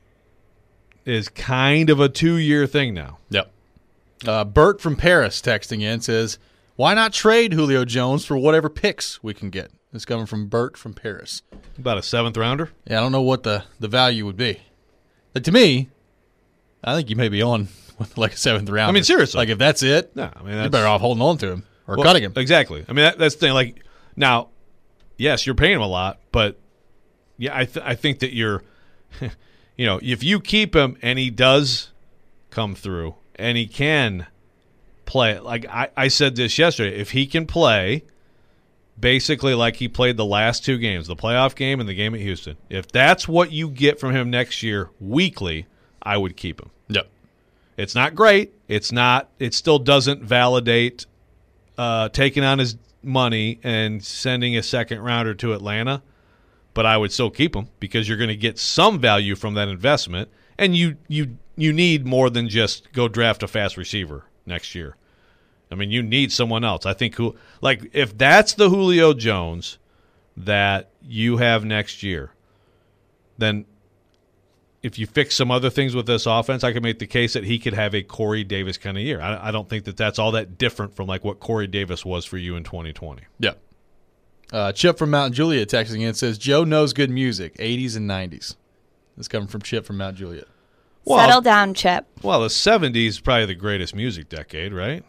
Speaker 5: is kind of a two-year thing now.
Speaker 4: Yep. Uh, Bert from Paris texting in says, why not trade Julio Jones for whatever picks we can get? This coming from Bert from Paris.
Speaker 5: About a seventh rounder.
Speaker 4: Yeah, I don't know what the, the value would be. But to me, I think you may be on with like a seventh round.
Speaker 5: I mean, seriously.
Speaker 4: Like if that's it,
Speaker 5: No, I mean
Speaker 4: you're
Speaker 5: that's
Speaker 4: better off holding on to him or
Speaker 5: well,
Speaker 4: cutting him.
Speaker 5: Exactly. I mean that, that's the thing. Like now, yes, you're paying him a lot, but yeah, I th- I think that you're, you know, if you keep him and he does come through and he can play, like I, I said this yesterday, if he can play basically like he played the last two games, the playoff game and the game at Houston, if that's what you get from him next year weekly, I would keep him.
Speaker 4: Yep.
Speaker 5: It's not great. It's not. It still doesn't validate uh, taking on his money and sending a second rounder to Atlanta. But I would still keep him because you're going to get some value from that investment, and you you you need more than just go draft a fast receiver next year. I mean, you need someone else. I think who like if that's the Julio Jones that you have next year, then if you fix some other things with this offense, I can make the case that he could have a Corey Davis kind of year. I, I don't think that that's all that different from like what Corey Davis was for you in twenty twenty.
Speaker 4: Yep. Uh, Chip from Mount Juliet texting in says, Joe knows good music, eighties and nineties. This coming from Chip from Mount Juliet.
Speaker 5: Well,
Speaker 6: Settle down, Chip.
Speaker 5: Well, the seventies is probably the greatest music decade, right?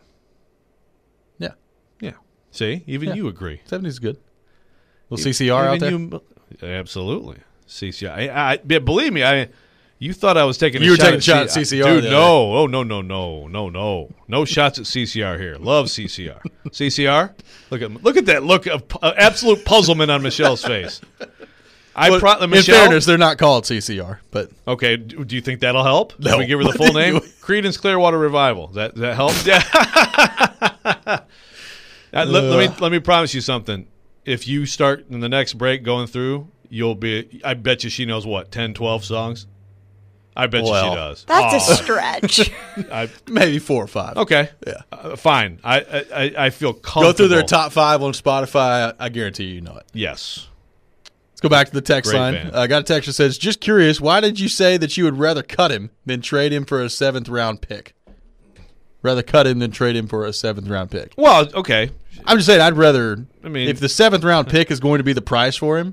Speaker 4: Yeah.
Speaker 5: Yeah. See, even
Speaker 4: Yeah.
Speaker 5: you agree.
Speaker 4: seventies is good. Little C C R out there.
Speaker 5: Even you- absolutely. C C R. I, I, I- believe me, I. You thought I was taking a
Speaker 4: You were
Speaker 5: shot
Speaker 4: taking
Speaker 5: at
Speaker 4: a shot at C C R
Speaker 5: Dude,
Speaker 4: the other
Speaker 5: no. Oh, no, no, no. No, no. No shots at C C R here. Love C C R. C C R? Look at look at that look of uh, absolute puzzlement on Michelle's face. I
Speaker 4: Well,
Speaker 5: pro-
Speaker 4: in
Speaker 5: Michelle,
Speaker 4: fairness, they're not called C C R, but
Speaker 5: okay, do do you think that'll help?
Speaker 4: No.
Speaker 5: If we give her the full name? Credence Clearwater Revival. Does that, does that help? Yeah. Uh, let, let me let me promise you something. If you start in the next break going through, you'll be. I bet you she knows what ten, twelve songs. I bet you
Speaker 4: Well,
Speaker 5: she does.
Speaker 6: That's
Speaker 5: Oh,
Speaker 6: a stretch.
Speaker 5: I,
Speaker 4: maybe four or five.
Speaker 5: okay.
Speaker 4: Yeah.
Speaker 5: Uh, fine. I, I I feel comfortable.
Speaker 4: Go through their top five on Spotify. I, I guarantee you know it.
Speaker 5: Yes.
Speaker 4: Let's go back to the text
Speaker 5: Great
Speaker 4: line.
Speaker 5: band.
Speaker 4: I got a text that says, just curious, why did you say that you would rather cut him than trade him for a seventh round pick? Rather cut him than trade him for a seventh round pick.
Speaker 5: Well, okay.
Speaker 4: I'm just saying, I'd rather.
Speaker 5: I mean-
Speaker 4: if the seventh round pick is going to be the price for him,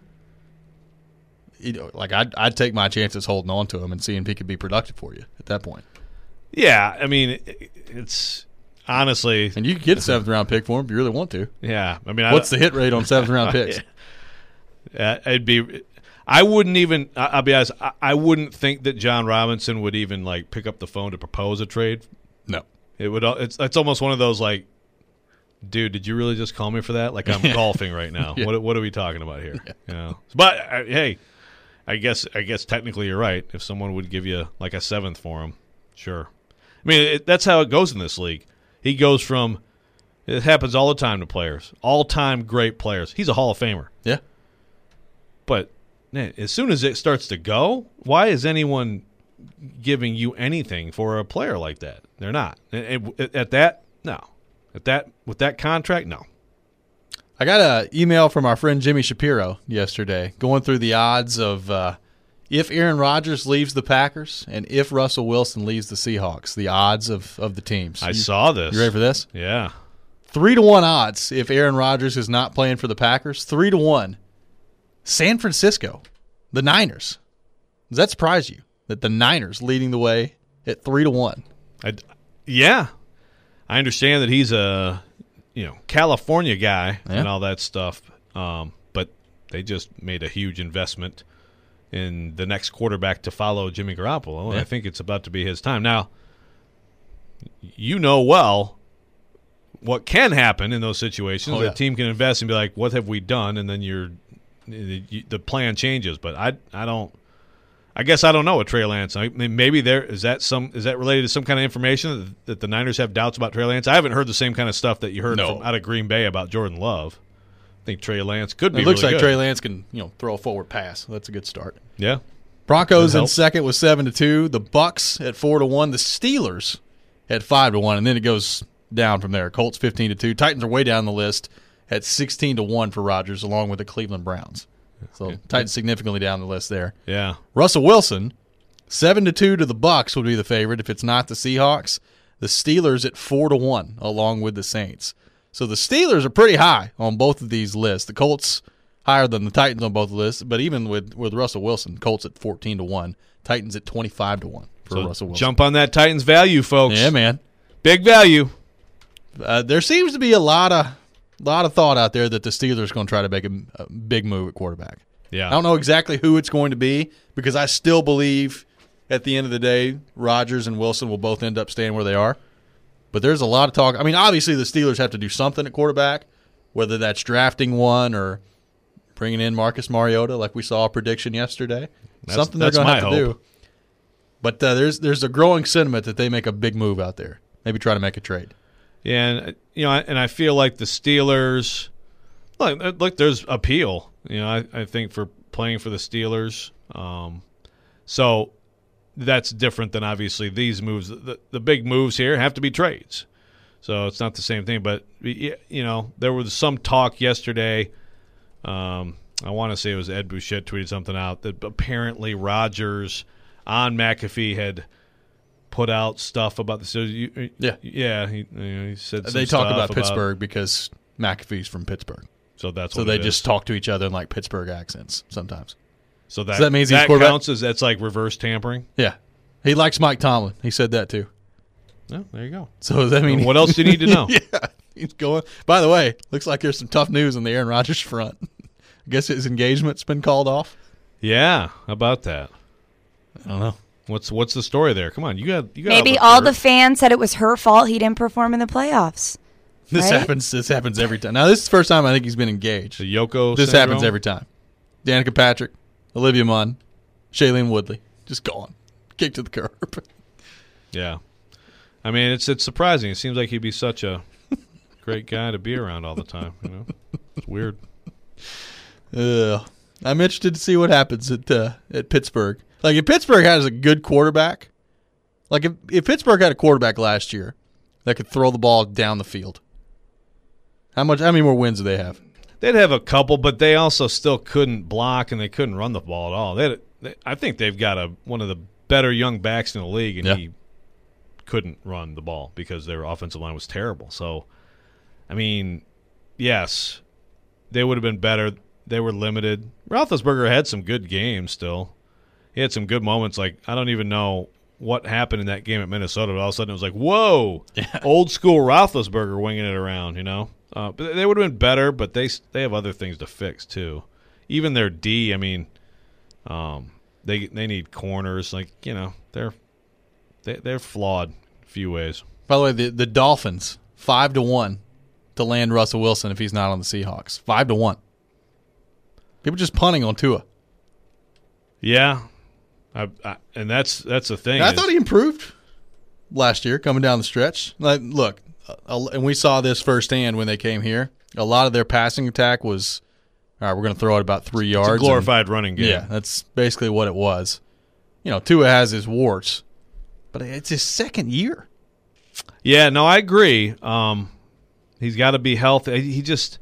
Speaker 4: you know, like I'd I'd take my chances holding on to him and seeing if he could be productive for you at that point.
Speaker 5: Yeah. I mean, it, it's honestly.
Speaker 4: And you could get a seventh round pick for him if you really want to.
Speaker 5: Yeah. I mean,
Speaker 4: What's
Speaker 5: I,
Speaker 4: the hit rate on seventh round picks?
Speaker 5: Uh, it'd be. I wouldn't even. I- I'll be honest. I, I wouldn't think that John Robinson would even like pick up the phone to propose a trade.
Speaker 4: No.
Speaker 5: It would. It's. It's almost one of those like, dude, did you really just call me for that? Like I'm golfing right now.
Speaker 4: Yeah.
Speaker 5: What What are we talking about here? Yeah. You know? But uh, hey, I guess. I guess technically you're right. If someone would give you like a seventh for him, sure. I mean, it, that's how it goes in this league. He goes from. It happens all the time to players. All time great players. He's a Hall of Famer.
Speaker 4: Yeah.
Speaker 5: But man, as soon as it starts to go, why is anyone giving you anything for a player like that? They're not. And- and At that, no. At that, with that contract, no.
Speaker 4: I got an email from our friend Jimmy Shapiro yesterday going through the odds of uh, if Aaron Rodgers leaves the Packers and if Russell Wilson leaves the Seahawks, the odds of, of the teams.
Speaker 5: I
Speaker 4: You-
Speaker 5: saw this.
Speaker 4: You ready for this?
Speaker 5: Yeah.
Speaker 4: Three to one odds if Aaron Rodgers is not playing for the Packers. Three to one. San Francisco, the Niners. Does that surprise you that the Niners leading the way at three to one?
Speaker 5: I, yeah. I understand that he's a you know California guy
Speaker 4: Yeah.
Speaker 5: and all that stuff, um, but they just made a huge investment in the next quarterback to follow Jimmy Garoppolo, and
Speaker 4: Yeah.
Speaker 5: I think it's about to be his time. Now, you know well what can happen in those situations.
Speaker 4: Oh,
Speaker 5: The
Speaker 4: yeah.
Speaker 5: team can invest and be like, "What have we done?" And then you're the plan changes. But I I don't. I guess I don't know what Trey Lance. I mean, maybe there is that some is that related to some kind of information that, that the Niners have doubts about Trey Lance. I haven't heard the same kind of stuff that you heard
Speaker 4: No.
Speaker 5: from out of Green Bay about Jordan Love. I think Trey Lance could be.
Speaker 4: It looks
Speaker 5: really
Speaker 4: like
Speaker 5: good.
Speaker 4: Trey Lance can you know throw a forward pass. That's a good start.
Speaker 5: Yeah,
Speaker 4: Broncos
Speaker 5: That
Speaker 4: in
Speaker 5: helps.
Speaker 4: second with seven to two. The Bucks at four to one. The Steelers at five to one, and then it goes down from there. Colts fifteen to two. Titans are way down the list at sixteen to one for Rodgers, along with the Cleveland Browns. So Titans significantly down the list there.
Speaker 5: yeah.
Speaker 4: Russell Wilson, seven to two to the Bucks would be the favorite if it's not the Seahawks. The Steelers at four to one, along with the Saints. So the Steelers are pretty high on both of these lists. The Colts higher than the Titans on both lists, but even with, with Russell Wilson, Colts at fourteen to one, Titans at twenty-five to one for
Speaker 5: So
Speaker 4: Russell Wilson.
Speaker 5: jump on that Titans value, folks.
Speaker 4: Yeah, man.
Speaker 5: Big value.
Speaker 4: Uh, there seems to be a lot of lot of thought out there that the Steelers are going to try to make a, a big move at quarterback.
Speaker 5: Yeah.
Speaker 4: I don't know exactly who it's going to be because I still believe at the end of the day, Rodgers and Wilson will both end up staying where they are. But there's a lot of talk. I mean, obviously the Steelers have to do something at quarterback, whether that's drafting one or bringing in Marcus Mariota like we saw a prediction yesterday.
Speaker 5: That's-
Speaker 4: something they're
Speaker 5: that's
Speaker 4: going to
Speaker 5: my
Speaker 4: have to
Speaker 5: hope.
Speaker 4: do. But uh, there's there's a growing sentiment that they make a big move out there. Maybe try to make a trade.
Speaker 5: Yeah, and you know, and I feel like the Steelers. Look, look, there's appeal. You know, I, I think for playing for the Steelers. Um, so that's different than obviously these moves. The, the big moves here have to be trades. So it's not the same thing. But you know, there was some talk yesterday. Um, I want to say it was Ed Bouchette tweeted something out that apparently Rodgers on McAfee had put out stuff about the so you,
Speaker 4: Yeah.
Speaker 5: yeah he, you know, he said some
Speaker 4: They talk
Speaker 5: stuff
Speaker 4: about Pittsburgh because McAfee's from Pittsburgh.
Speaker 5: so that's
Speaker 4: So
Speaker 5: what
Speaker 4: they
Speaker 5: it
Speaker 4: just
Speaker 5: is.
Speaker 4: talk to each other in like Pittsburgh accents sometimes.
Speaker 5: so that
Speaker 4: so that means he's
Speaker 5: that
Speaker 4: quarterback?
Speaker 5: counts as that's like reverse tampering.
Speaker 4: Yeah. He likes Mike Tomlin. He said that too.
Speaker 5: No, there you go.
Speaker 4: So does that mean
Speaker 5: What else do you need to know?
Speaker 4: Yeah. He's going. By the way, looks like there's some tough news on the Aaron Rodgers front. I guess his engagement's been called off.
Speaker 5: Yeah, how about that?
Speaker 4: I don't know.
Speaker 5: What's what's the story there? Come on, you got you got.
Speaker 6: Maybe all the fans said it was her fault he didn't perform in the playoffs.
Speaker 4: This
Speaker 6: Right?
Speaker 4: happens. This happens every time. Now, this is the first time I think he's been engaged.
Speaker 5: the Yoko.
Speaker 4: This
Speaker 5: syndrome?
Speaker 4: happens every time. Danica Patrick, Olivia Munn, Shailene Woodley, just gone, kicked to the curb.
Speaker 5: Yeah, I mean it's it's surprising. It seems like he'd be such a great guy to be around all the time. You know, it's weird.
Speaker 4: Uh, I'm interested to see what happens at uh, at Pittsburgh. Like if Pittsburgh has a good quarterback, like if, if Pittsburgh had a quarterback last year that could throw the ball down the field, how much? How many more wins do they have?
Speaker 5: They'd have a couple, but they also still couldn't block and they couldn't run the ball at all. They, they I think they've got a one of the better young backs in the league, and
Speaker 4: Yeah.
Speaker 5: he couldn't run the ball because their offensive line was terrible. So, I mean, yes, they would have been better. They were limited. Roethlisberger had some good games still. He had some good moments. Like, I don't even know what happened in that game at Minnesota. But all of a sudden, it was like, whoa,
Speaker 4: Yeah.
Speaker 5: old school Roethlisberger winging it around, you know? Uh, but they would have been better, but they they have other things to fix, too. Even their D, I mean, um, they they need corners. Like, you know, they're they, they're flawed in a few ways.
Speaker 4: By the way, the the Dolphins five to one to land Russell Wilson if he's not on the Seahawks. Five to one. People just punting on Tua.
Speaker 5: Yeah. I, I, and that's that's the thing.
Speaker 4: And I
Speaker 5: is-
Speaker 4: thought he improved last year coming down the stretch. Like, look, uh, and we saw this firsthand when they came here. A lot of their passing attack was, all right, we're going to throw it about three yards.
Speaker 5: it's a glorified running
Speaker 4: and-
Speaker 5: game.
Speaker 4: Yeah, that's basically what it was. You know, Tua has his warts, but it's his second year.
Speaker 5: Yeah, no, I agree. Um, he's got to be healthy. He just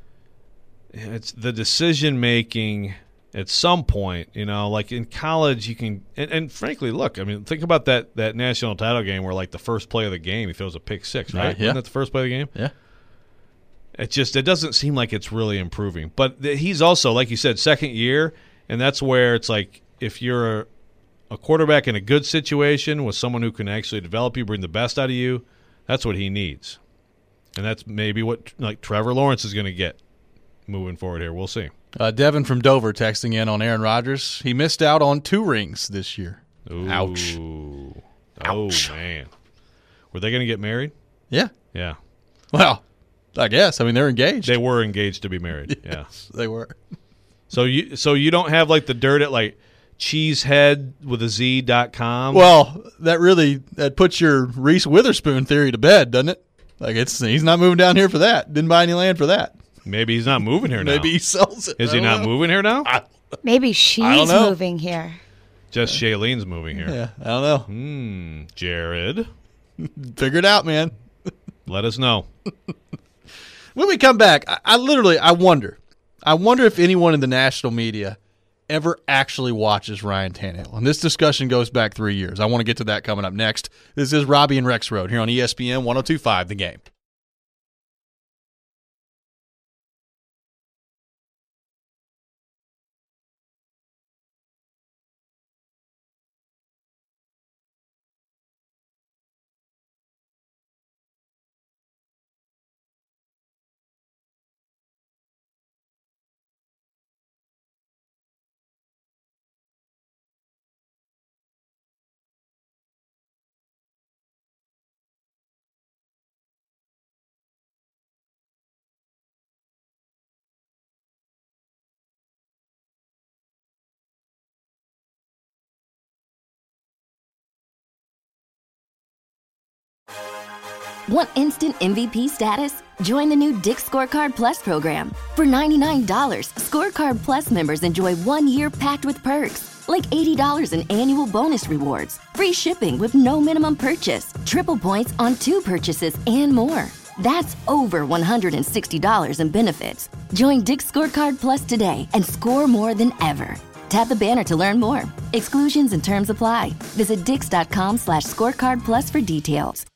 Speaker 5: it's the decision making at some point, you know, like in college you can and, and frankly, look, I mean, think about that that national title game where like the first play of the game he throws a pick six, right?
Speaker 4: Right, yeah.
Speaker 5: Wasn't that the first play of the game?
Speaker 4: Yeah.
Speaker 5: It just it doesn't seem like it's really improving. But th- he's also, like you said, second year, and that's where it's like if you're a, a quarterback in a good situation with someone who can actually develop you, bring the best out of you, that's what he needs. And that's maybe what like Trevor Lawrence is going to get moving forward here. We'll see.
Speaker 4: Uh, Devin from Dover texting in on Aaron Rodgers. He missed out on two rings this year.
Speaker 5: Ooh.
Speaker 4: Ouch.
Speaker 5: Oh, man. Were they going to get married?
Speaker 4: Yeah.
Speaker 5: Yeah.
Speaker 4: Well, I guess. I mean, they're engaged.
Speaker 5: They were engaged to be married. Yeah.
Speaker 4: They were.
Speaker 5: So you so you don't have like the dirt at like cheesehead with a Z dot com?
Speaker 4: Well, that really that puts your Reese Witherspoon theory to bed, doesn't it? Like it's he's not moving down here for that. Didn't buy any land for that.
Speaker 5: Maybe he's not moving here now.
Speaker 4: Maybe he sells it.
Speaker 5: Is
Speaker 4: I
Speaker 5: he
Speaker 4: don't
Speaker 5: not
Speaker 4: know.
Speaker 5: moving here now?
Speaker 6: Maybe
Speaker 4: I don't
Speaker 6: she's
Speaker 4: know.
Speaker 6: moving here.
Speaker 5: Just Shailene's moving here.
Speaker 4: Yeah, I don't know.
Speaker 5: Hmm. Jared,
Speaker 4: Figure it out, man.
Speaker 5: let us know.
Speaker 4: When we come back, I, I literally I wonder. I wonder if anyone in the national media ever actually watches Ryan Tannehill. And this discussion goes back three years. I want to get to that coming up next. This is Robbie and Rex Road here on E S P N one oh two point five The Game.
Speaker 9: Want instant M V P status? Join the new Dick's Scorecard Plus program. For ninety-nine dollars, Scorecard Plus members enjoy one year packed with perks, like eighty dollars in annual bonus rewards, free shipping with no minimum purchase, triple points on two purchases, and more. That's over one hundred sixty dollars in benefits. Join Dick's Scorecard Plus today and score more than ever. Tap the banner to learn more. Exclusions and terms apply. Visit dix.com slash scorecard plus for details.